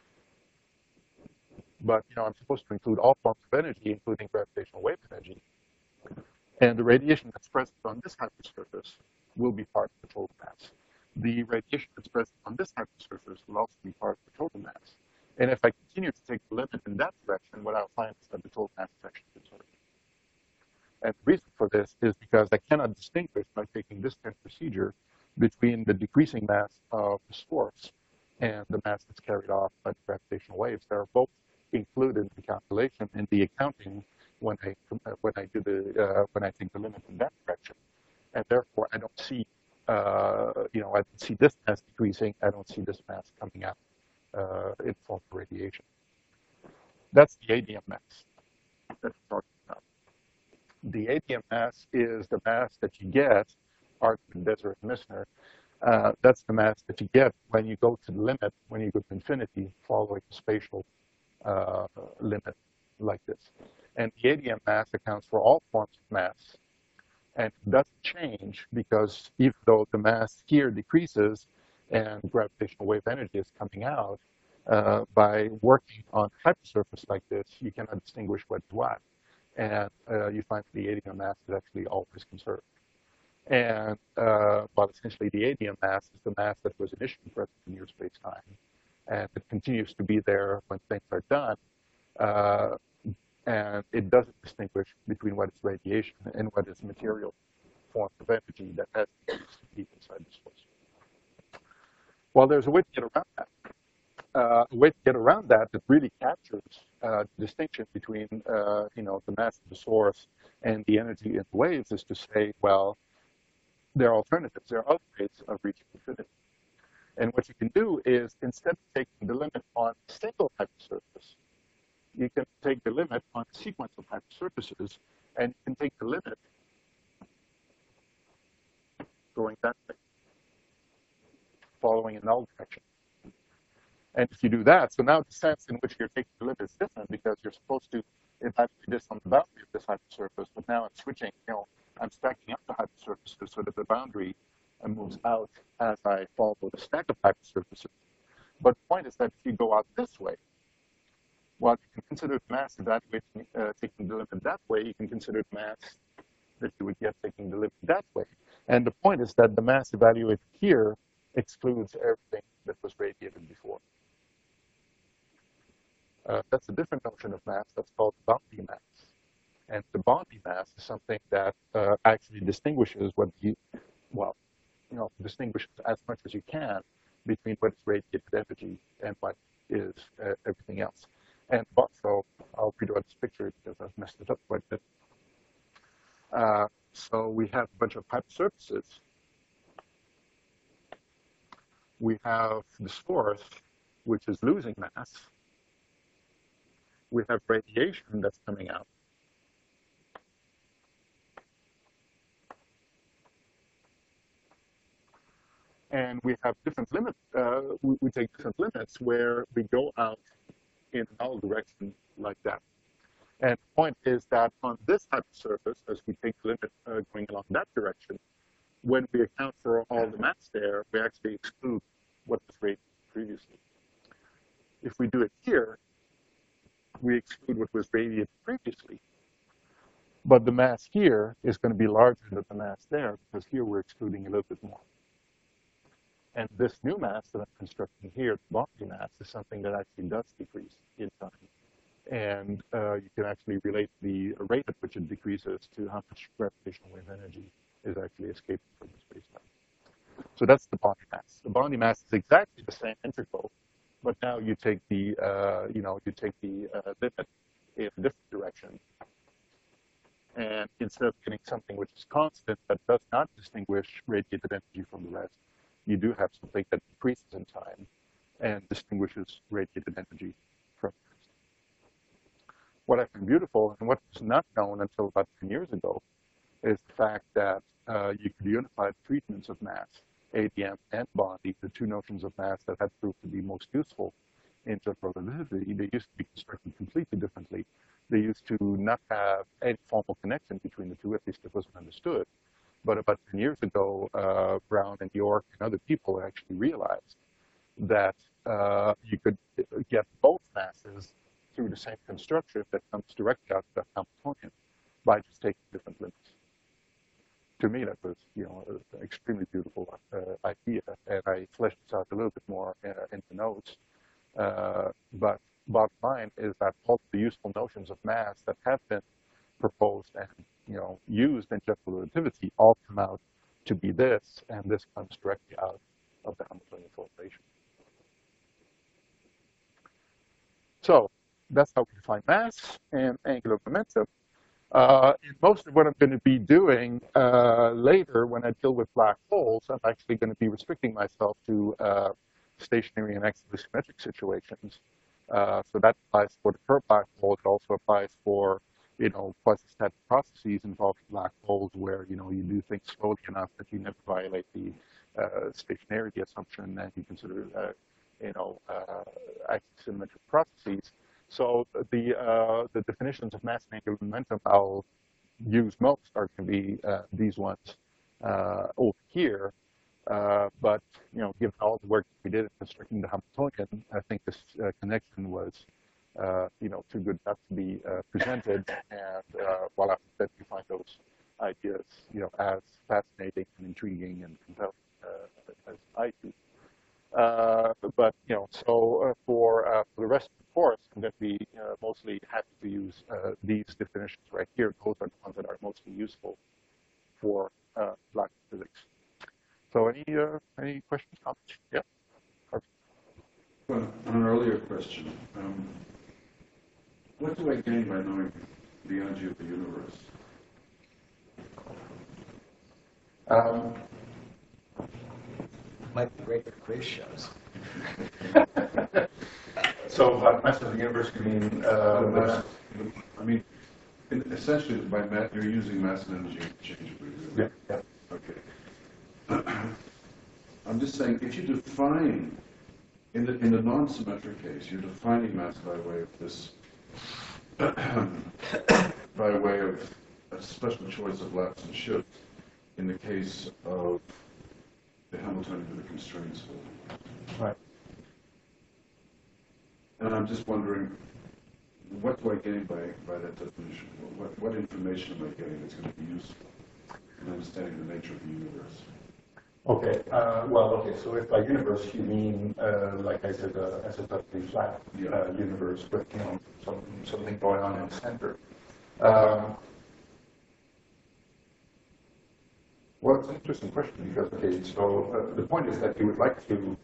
But, I'm supposed to include all forms of energy, including gravitational wave energy. And the radiation that's present on this hypersurface will be part of the total mass. The radiation that's present on this hypersurface will also be part of the total mass. And if I continue to take the limit in that direction, what I'll find is that the total mass is actually conserved. And the reason for this is because I cannot distinguish by taking this kind of procedure between the decreasing mass of the source and the mass that's carried off by the gravitational waves. They are both included in the calculation in the accounting when I take the limit in that direction, and therefore I don't see I don't see this mass decreasing. I don't see this mass coming out in form of radiation. That's the ADM mass that we're talking about. The ADM mass is the mass that you get, Artin, Deseret, and Misner. That's the mass that you get when you go to the limit, when you go to infinity, following the spatial limit like this. And the ADM mass accounts for all forms of mass. And it doesn't change because even though the mass here decreases and gravitational wave energy is coming out, by working on a hypersurface like this, you cannot distinguish what's what. And you find the ADM mass is actually always conserved. And well, essentially the ADM mass is the mass that was initially present in your space-time. And it continues to be there when things are done. And it doesn't distinguish between what is radiation and what is material form of energy that has to be inside the source. Well, there's a way to get around that. A way to get around that really captures the distinction between the mass of the source and the energy in the waves is to say, well, there are alternatives. There are other ways of reaching infinity. And what you can do is, instead of taking the limit on a single hypersurface, you can take the limit on a sequence of hypersurfaces, and you can take the limit going that way, following a null direction. And if you do that, so now the sense in which you're taking the limit is different because you're supposed to evaluate this on the boundary of this hypersurface, but now I'm switching, I'm stacking up the hypersurfaces so that the boundary moves out as I follow the stack of hypersurfaces. But the point is that if you go out this way, well, you can consider the mass evaluating, taking the limit that way. You can consider the mass that you would get taking the limit that way. And the point is that the mass evaluated here excludes everything that was radiated before. That's a different notion of mass. That's called boundary mass. And the boundary mass is something that actually distinguishes distinguishes as much as you can between what is radiated energy and what is everything else. And so I'll redraw this picture because I've messed it up quite a bit. So we have a bunch of hypersurfaces. We have the source, which is losing mass. We have radiation that's coming out. And we have different limits. We take different limits where we go out in a null direction like that. And the point is that on this hypersurface, as we take the limit going along that direction, when we account for all the mass there, we actually exclude what was radiated previously. If we do it here, we exclude what was radiated previously. But the mass here is going to be larger than the mass there, because here we're excluding a little bit more. And this new mass that I'm constructing here, the boundary mass, is something that actually does decrease in time. And you can actually relate the rate at which it decreases to how much gravitational wave energy is actually escaping from the spacetime. So that's the boundary mass. The boundary mass is exactly the same integral, but now you take the limit in a different direction. And instead of getting something which is constant but does not distinguish radiated energy from the rest, you do have something that decreases in time and distinguishes radiated energy from the rest. What I find beautiful, and what was not known until about 10 years ago, is the fact that you could unify the treatments of mass, ADM and Bondi, the two notions of mass that had proved to be most useful in general relativity. They used to be constructed completely differently. They used to not have any formal connection between the two, at least it wasn't understood. But about 10 years ago, Brown and York and other people actually realized that you could get both masses through the same construction that comes directly out of the Hamiltonian by just taking different limits. To me, that was, an extremely beautiful idea, and I fleshed this out a little bit more in the notes. But bottom line is that all the useful notions of mass that have been proposed and used in general relativity all come out to be this, and this comes directly out of the Hamiltonian formulation. So that's how we define mass and angular momentum. And most of what I'm going to be doing later when I deal with black holes, I'm actually going to be restricting myself to stationary and axially symmetric situations. So that applies for the pure black hole. It also applies for quasi-static processes involving black holes where you do things slowly enough that you never violate the stationarity assumption, and you consider axisymmetric processes. So the definitions of mass and angular momentum I'll use most are going to be these ones over here. But given all the work we did in constructing the Hamiltonian, I think this connection was too good not to be presented. And while I hope that you find those ideas as fascinating and intriguing and compelling as I do. But so for the rest of the course, I'm going to be mostly happy to use these definitions right here. Those are the ones that are mostly useful for black physics. So any questions, comments? Yeah. Well, on an earlier question, what do I gain by knowing the energy of the universe? Might be great for quiz shows. So mass of the universe, you mean? I mean, essentially, you're using mass and energy interchangeably. Really. Yeah. Okay. I'm just saying, if you define in the non-symmetric case, you're defining mass by way of this, by way of a special choice of lapse and shift. In the case of the Hamiltonian with the constraints. Right. And I'm just wondering, what do I gain by that definition? What information am I getting that's going to be useful in understanding the nature of the universe? Okay. So if by universe you mean, like I said, asymptotically flat universe with something going on in the center. Well, it's an interesting question because, so the point is that you would like to,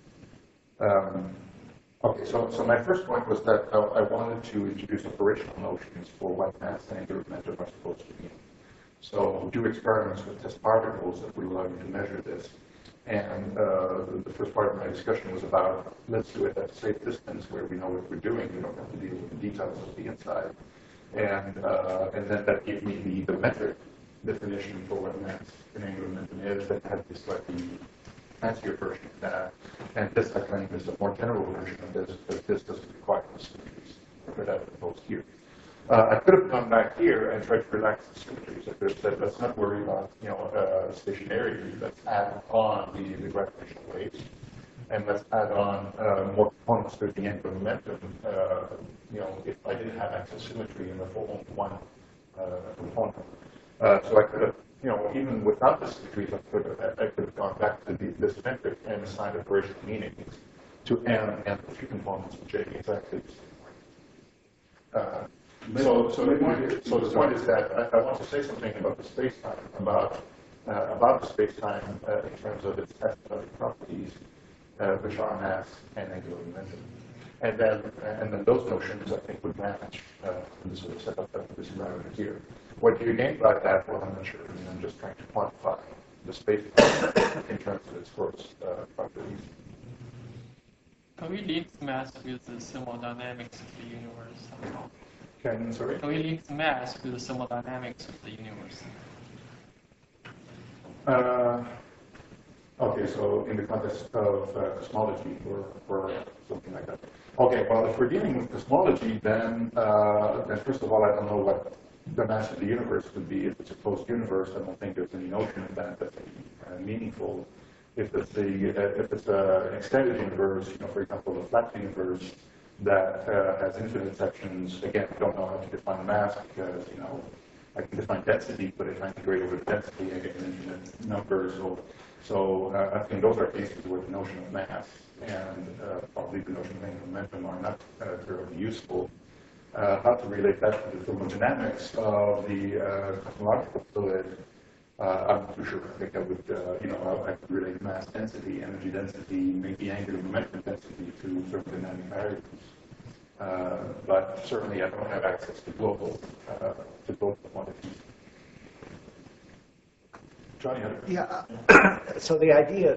so my first point was that I wanted to introduce operational notions for what mass and angular momentum are supposed to mean. So do experiments with test particles that will allow you to measure this. And the first part of my discussion was about, let's do it at a safe distance where we know what we're doing. We don't have to deal with the details of the inside. And then that gave me the metric definition for what mass and angular momentum is that had this slightly fancier version of that. And this, I claim, is a more general version of this, but this doesn't require the symmetries that I proposed here. I could have gone back here and tried to relax the symmetries. I could have said, let's not worry about stationarity. Let's add on the gravitational waves, and let's add on more components to the angular momentum. If I didn't have axial symmetry in the full one component. So I could have, even without the symmetries, I could have gone back to this metric and assigned operational meanings to M and the three components of J exactly. So the point is that I want to say something about the space-time, about the space-time in terms of its asymptotic properties, which are mass and angular momentum. And then those notions, I think, would match the sort of setup that this environment here. What do you gain by that? Well, I'm not sure. I mean, I'm just trying to quantify the space in terms of its first properties. Can we link mass with the thermodynamics of the universe somehow? Sorry? Can we link mass with the thermodynamics of the universe? Okay, so in the context of cosmology or something like that. Okay, well, if we're dealing with cosmology, then first of all, I don't know what the mass of the universe would be. If it's a closed universe, I don't think there's any notion of that that's meaningful. If it's an extended universe, for example, a flat universe that has infinite sections, again, I don't know how to define mass because, I can define density, but if I integrate over density, I get an infinite number. So I think those are cases where the notion of mass and probably the notion of angular momentum are not terribly useful. How to relate that to the thermodynamics of the cosmological fluid, I'm not too sure. I think I would, I could relate mass density, energy density, maybe angular momentum density to thermodynamic variables. But certainly I don't have access to global quantities. Johnny? Yeah. So the idea,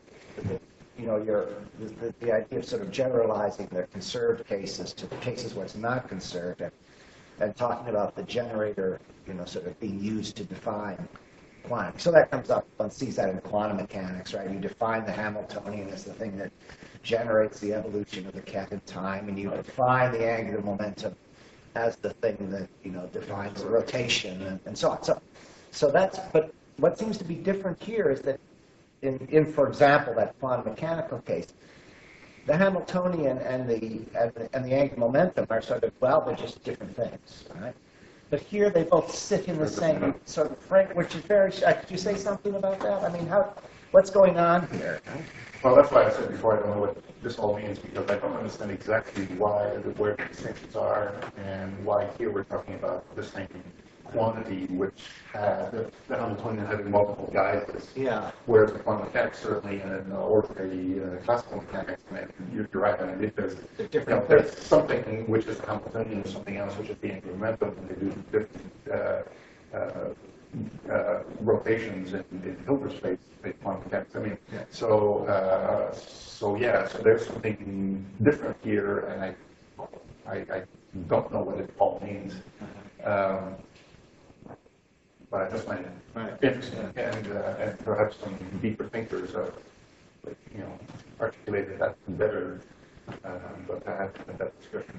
the idea of sort of generalizing the conserved cases to the cases where it's not conserved, and talking about the generator, sort of being used to define quantum. So that comes up, one sees that in quantum mechanics, right? You define the Hamiltonian as the thing that generates the evolution of the ket in time, and you define the angular momentum as the thing that, defines the rotation and so on. So that's, but what seems to be different here is that in for example, that quantum mechanical case, the Hamiltonian and the angular momentum are sort of, well, they're just different things, right? But here they both sit in the same sort of frame, which is very. Could you say something about that? I mean, what's going on here? Well, that's why I said before I don't know what this all means, because I don't understand exactly where the distinctions are and why here we're talking about the same quantity, which has the Hamiltonian having multiple guises. Yeah. Whereas the quantum mechanics certainly in ordinary classical mechanics, you're right. I mean, there's something which is the Hamiltonian and something else which is the angular momentum, and they do different rotations in Hilbert space in quantum mechanics. I mean, so there's something different here, and I don't know what it all means. But I just find it interesting, and perhaps some deeper thinkers have, articulated that better. But I had that discussion.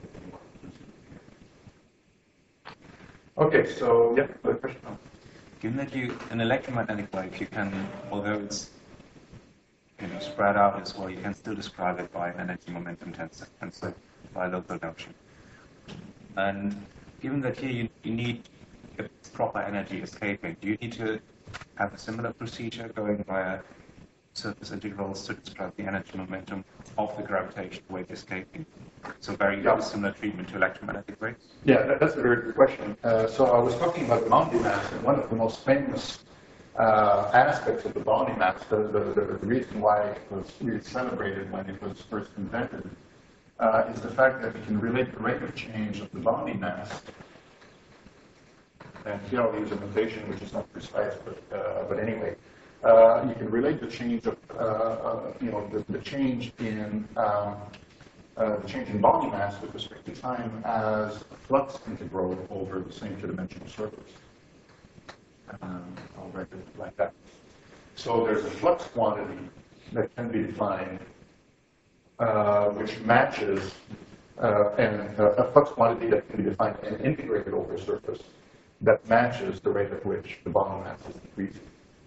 Okay, so the question. Given that in electromagnetic wave, you can, although it's spread out as well, you can still describe it by energy momentum tensor by local notion. And given that here you need a proper energy escaping, do you need to have a similar procedure going via surface integrals to describe the energy momentum of the gravitational wave escaping? So very similar treatment to electromagnetic waves? Yeah, that's a very good question. So I was talking about the boundary mass, and one of the most famous aspects of the boundary mass, the reason why it was really celebrated when it was first invented, is the fact that you can relate the rate of change of the boundary mass. And here I'll use a notation which is not precise, but anyway, you can relate the change of the change in boundary mass with respect to time as a flux integral over the same two-dimensional surface. I'll write it like that. So there's a flux quantity that can be defined, which matches, and a flux quantity that can be defined and integrated over a surface that matches the rate at which the boundary mass is decreasing.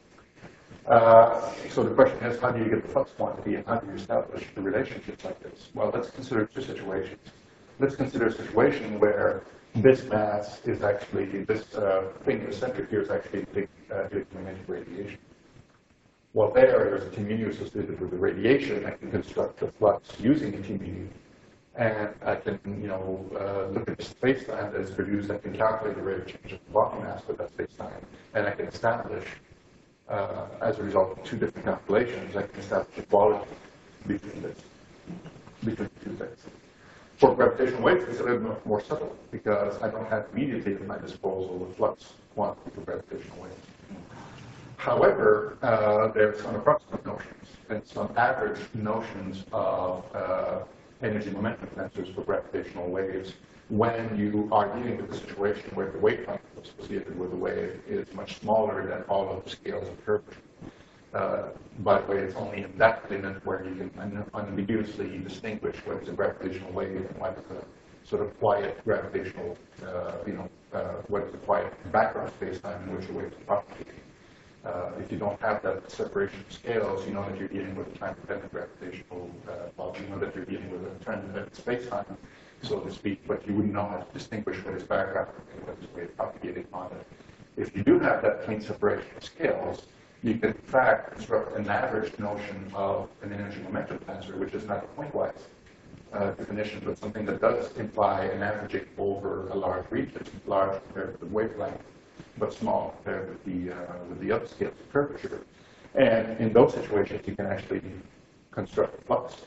So the question is, how do you get the flux quantity, and how do you establish the relationships like this? Well, let's consider two situations. Let's consider a situation where this mass is actually, this thing in the center here is actually big electromagnetic radiation. Well, there's a T mu associated with the radiation. I can construct the flux using a T mu. And I can, look at the space-time that is produced. I can calculate the rate of change of the boundary mass with that space-time, and I can establish, as a result of two different calculations, I can establish equality between the two things. For gravitational waves, it's a little bit more subtle because I don't have immediately at my disposal the flux quantity for gravitational waves. However, there are some approximate notions and some average notions of energy momentum tensors for gravitational waves when you are dealing with a situation where the wave function associated with the wave is much smaller than all of the scales of curvature. By the way, it's only in that limit where you can unambiguously distinguish what is a gravitational wave and what is a sort of quiet gravitational, what is a quiet background space-time in which a wave is propagating. If you don't have that separation of scales, you know that you're dealing with a time-dependent gravitational, you know that you're dealing with a time-dependent space-time, so to speak, but you wouldn't know how to distinguish what is background and what is wave propagating on it. If you do have that clean separation of scales, you can in fact construct an average notion of an energy momentum tensor, which is not a pointwise definition, but something that does imply an averaging over a large region, large compared to the wavelength, but small compared with the upscale curvature. And in those situations, you can actually construct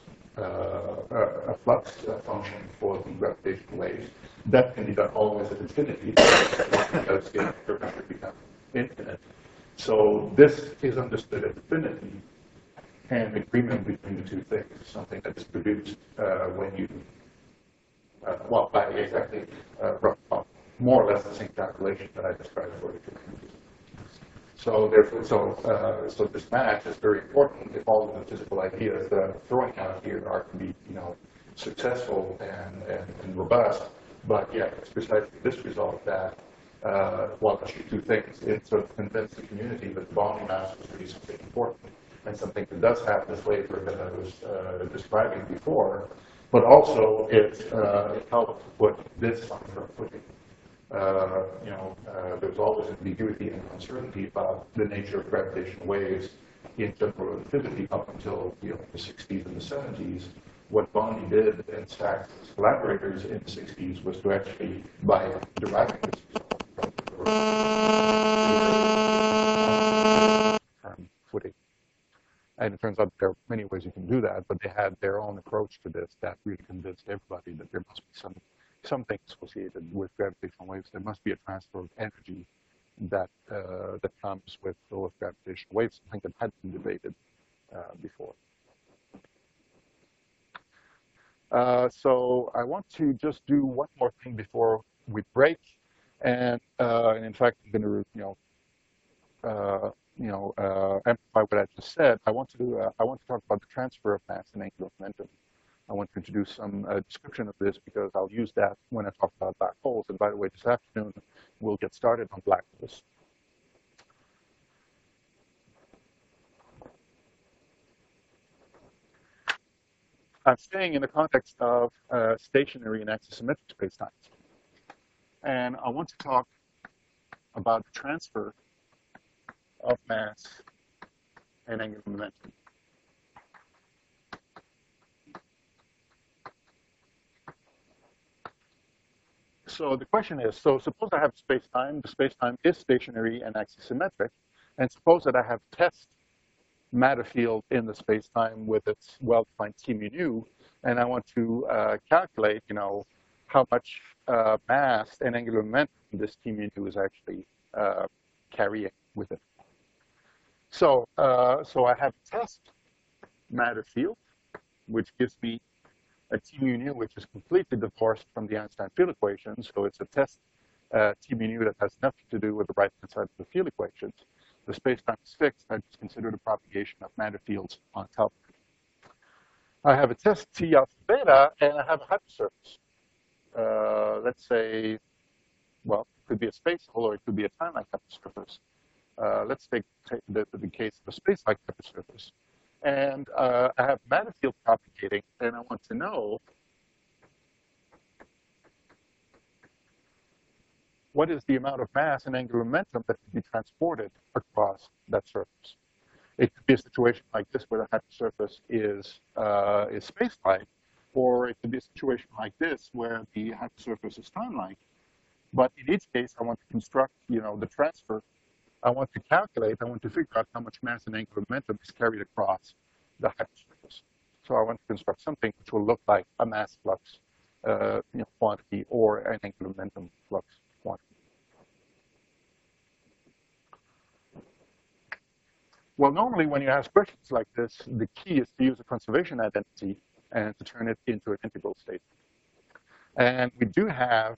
a flux function for the gravitational waves. That can be done always at infinity, because the curvature becomes infinite. So this is understood as affinity, and agreement between the two things is something that is produced when you, well, by exactly, more or less the same calculation that I described for the two countries. So therefore, so this match is very important if all of the physical ideas that I'm throwing out here are to be, successful and robust. But yeah, it's precisely this result that, well, actually two things. It sort of convinced the community that the Boundary mass was really something important and something that does have this flavor that I was describing before. But also it helped to put this on firm footing. There's always ambiguity and uncertainty about the nature of gravitational waves in general relativity up until the 60s and the 70s. What Bondi did and Sachs' collaborators in the 60s was to actually, by deriving this result, firm footing. And it turns out there are many ways you can do that, but they had their own approach to this that really convinced everybody that there must be something associated with gravitational waves. There must be a transfer of energy that comes with gravitational waves, something that had been debated before. So I want to just do one more thing before we break, and in fact, I'm going to amplify what I just said. I want to talk about the transfer of mass and angular momentum. I want to introduce some description of this because I'll use that when I talk about black holes. And by the way, this afternoon we'll get started on black holes. I'm staying in the context of stationary and axisymmetric spacetimes. And I want to talk about the transfer of mass and angular momentum. So the question is, so suppose I have a space-time, the space-time is stationary and axisymmetric, and suppose that I have test matter field in the space-time with its well-defined T mu nu, and I want to calculate, how much mass and angular momentum this T mu nu is actually carrying with it. So, so I have a test matter field, which gives me a T mu nu, which is completely divorced from the Einstein field equation. So it's a test T mu nu that has nothing to do with the right-hand side of the field equations. The space-time is fixed. I just consider the propagation of matter fields on top of it. I have a test T alpha beta, and I have a hypersurface. Let's say, well, it could be a space hole or it could be a time-like hypersurface. Let's take the case of a space-like hypersurface. And I have matter field propagating, and I want to know what is the amount of mass and angular momentum that can be transported across that surface. It could be a situation like this where the hypersurface is space-like, or it could be a situation like this where the hypersurface is time-like. But in each case, I want to construct, the transfer. I want to calculate, I want to figure out how much mass and angular momentum is carried across the hypersurface. So I want to construct something which will look like a mass flux quantity or an angular momentum flux quantity. Well, normally when you ask questions like this, the key is to use a conservation identity and to turn it into an integral statement. And we do have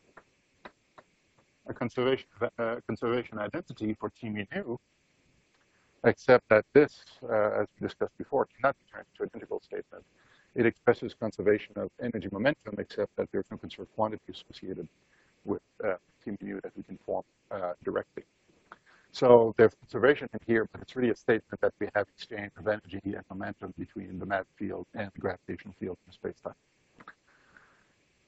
a conservation identity for T mu nu, except that this, as we discussed before, cannot be turned into an integral statement. It expresses conservation of energy momentum, except that there's no conserved quantity associated with T mu nu that we can form directly. So there's conservation in here, but it's really a statement that we have exchange of energy and momentum between the matter field and the gravitational field in space-time.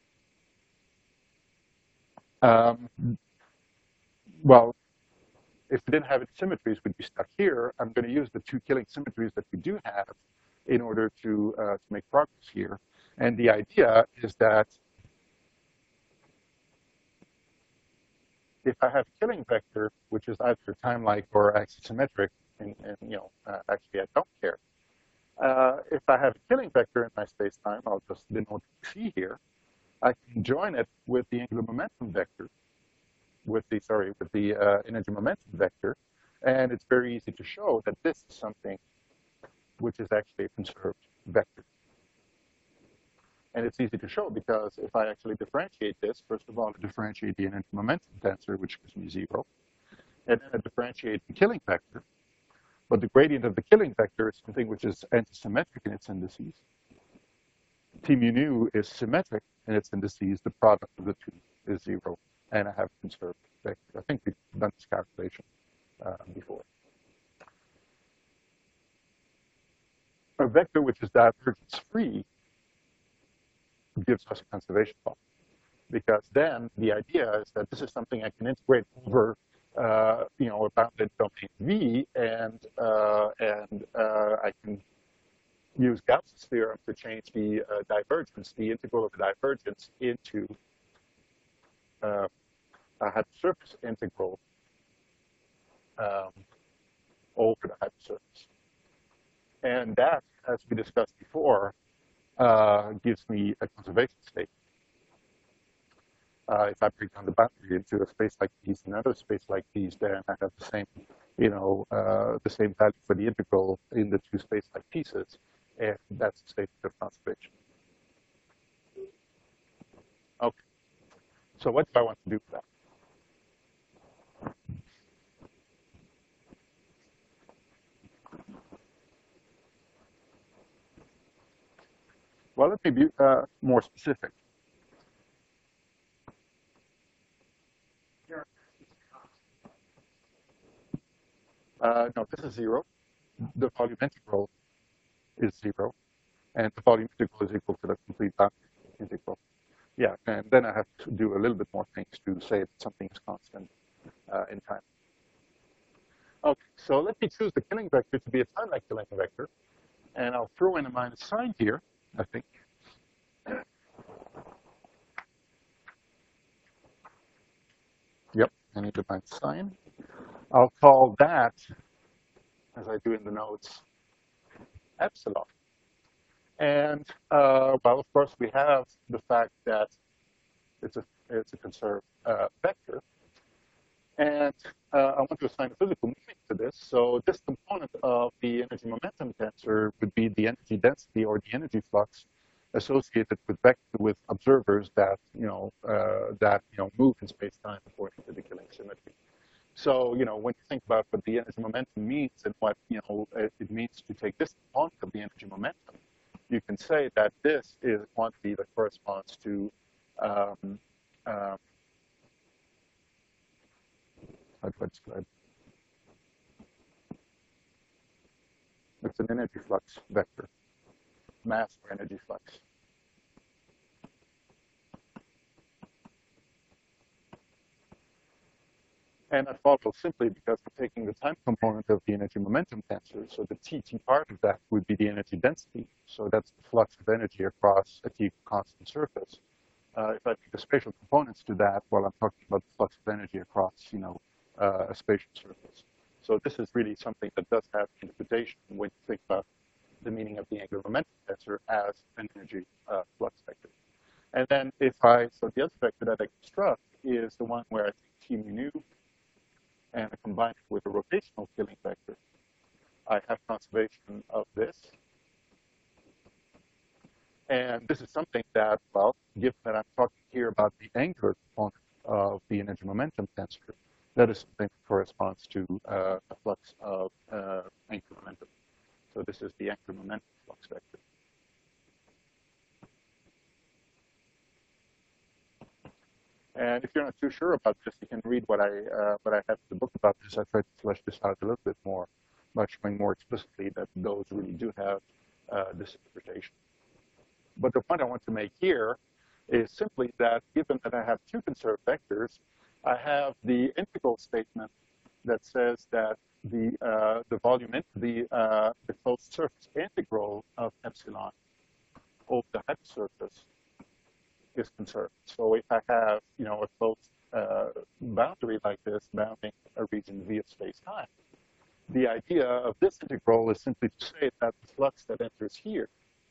Well, if we didn't have any symmetries, we'd be stuck here. I'm going to use the two killing symmetries that we do have in order to make progress here. And the idea is that if I have a killing vector, which is either time-like or axisymmetric, and actually I don't care. If I have a killing vector in my space-time, I'll just denote C here. I can join it with the angular momentum vector, with the energy momentum vector, and it's very easy to show that this is something which is actually a conserved vector. And it's easy to show because if I actually differentiate this, first of all, I differentiate the energy momentum tensor, which gives me 0, and then I differentiate the killing vector. But the gradient of the killing vector is something which is antisymmetric in its indices. T mu nu is symmetric in its indices. The product of the two is 0, and I have a conserved vector. I think we've done this calculation before. A vector which is divergence-free gives us a conservation law, because then the idea is that this is something I can integrate over, a bounded domain V, and I can use Gauss's theorem to change the divergence, the integral of the divergence, into a hypersurface integral over the hypersurface. And that, as we discussed before, gives me a conservation state. If I break down the boundary into a space like these and another space like these, then I have the same, the same value for the integral in the two space-like pieces, and that's the state of conservation. Okay. So what do I want to do for that? Well, let me be more specific. No, this is 0. The volume integral is 0, and the volume integral is equal to the complete boundary integral. Yeah, and then I have to do a little bit more things to say that something is constant in time. Okay, so let me choose the killing vector to be a time-like killing vector, and I'll throw in a minus sign here, I think. Yep, I need a minus sign. I'll call that, as I do in the notes, epsilon. And, well, of course, we have the fact that it's a conserved vector. And I want to assign a physical meaning to this. So this component of the energy momentum tensor would be the energy density or the energy flux associated with observers that move in space-time according to the killing symmetry. So when you think about what the energy momentum means and what it means to take this component of the energy momentum, you can say that this is a quantity that corresponds to how do I describe? It's an energy flux vector, mass or energy flux. And that follows simply because we're taking the time component of the energy momentum tensor. So the TT part of that would be the energy density. So that's the flux of energy across a T constant surface. If I take the spatial components to that, well, I'm talking about the flux of energy across, a spatial surface. So this is really something that does have interpretation when you think about the meaning of the angular momentum tensor as an energy flux vector. And then so the other vector that I construct is the one where I take T mu nu and I combine it with a rotational killing vector. I have conservation of this. And this is something that, well, given that I'm talking here about the angular component of the energy momentum tensor, that is something that corresponds to a flux of angular momentum. So this is the angular momentum flux vector. And if you're not too sure about this, you can read what I have in the book about this. I tried to flesh this out a little bit more by showing more explicitly that those really do have this interpretation. But the point I want to make here is simply that given that I have two conserved vectors, I have the integral statement that says that the volume into the closed surface integral of epsilon over the hypersurface is conserved. So if I have, a closed boundary like this bounding a region V of space-time, the idea of this integral is simply to say that the flux that enters here,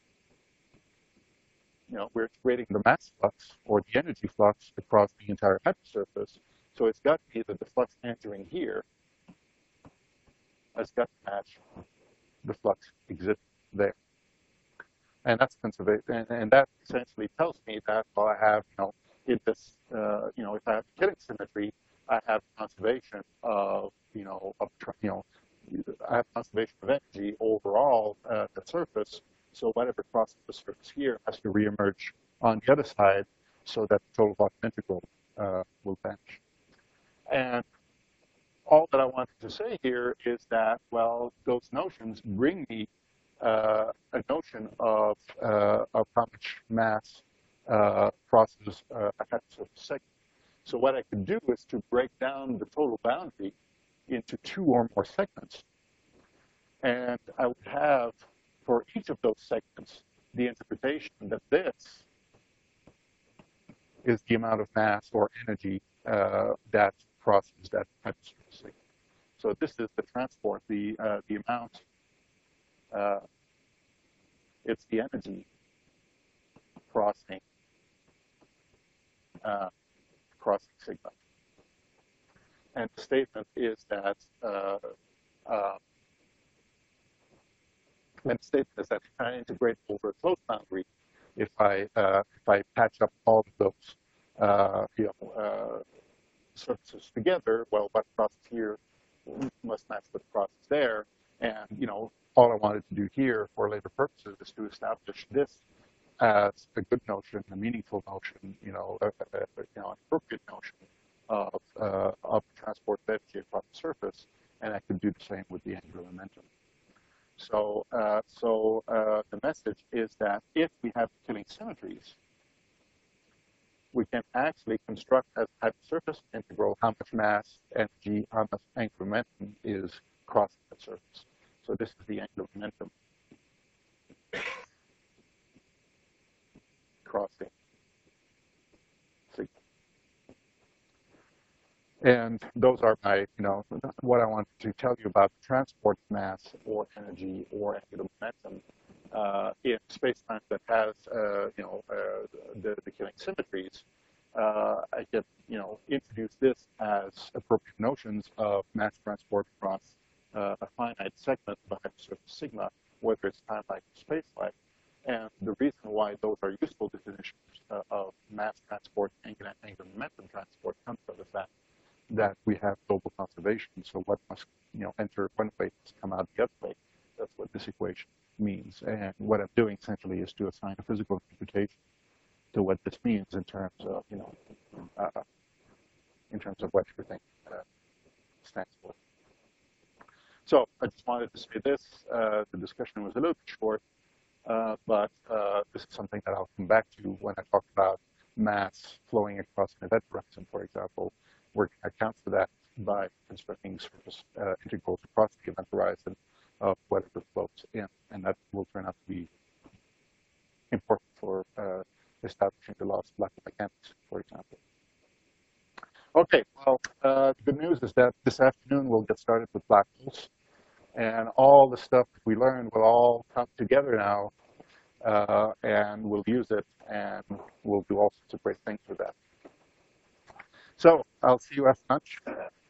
we're creating the mass flux or the energy flux across the entire hypersurface. So it's got to be that the flux entering here has got to match the flux existing there. And that's conservation, and that essentially tells me that, well, I have, in this, if I have Killing symmetry, I have conservation of, I have conservation of energy overall at the surface. So whatever crosses the surface here has to reemerge on the other side, so that the total volume integral will vanish. And all that I wanted to say here is that, well, those notions bring me a notion of how much mass crosses a hypersurface segment. So what I could do is to break down the total boundary into 2 or more segments. And I would have, for each of those segments, the interpretation that this is the amount of mass or energy that crosses that hypersurface segment. So this is the transport, the amount. It's the energy crossing sigma. And the statement is that if I integrate over a closed boundary, if I patch up all of those surfaces together, well, what crosses here must match what crosses there, and all I wanted to do here for later purposes is to establish this as a good notion, a meaningful notion, an appropriate notion of transport of energy across the surface, and I could do the same with the angular momentum. So, the message is that if we have Killing symmetries, we can actually construct as a hypersurface integral how much mass, energy, how much angular momentum is crossing the surface. So this is the angular momentum crossing sigma. And those are my, what I wanted to tell you about transport mass or energy or angular momentum in space-time that has, the Killing symmetries. I can, introduce this as appropriate notions of mass transport across a finite segment of a hypersurface sigma, whether it's time-like or space-like. And the reason why those are useful definitions of mass transport and angular momentum transport comes from the fact that we have global conservation. So what must enter one way must come out the other way. That's what this equation means. And what I'm doing essentially is to assign a physical interpretation to what this means in terms of what everything stands for. So I just wanted to say this. The discussion was a little bit short, but this is something that I'll come back to when I talk about mass flowing across an event horizon, for example. We're going to account for that by constructing surface integrals across the event horizon of whatever floats in, and that will turn out to be important for establishing the laws of black hole mechanics, for example. Okay, well, the good news is that this afternoon we'll get started with black holes, and all the stuff that we learned will all come together now, and we'll use it, and we'll do all sorts of great things with that. So I'll see you after lunch.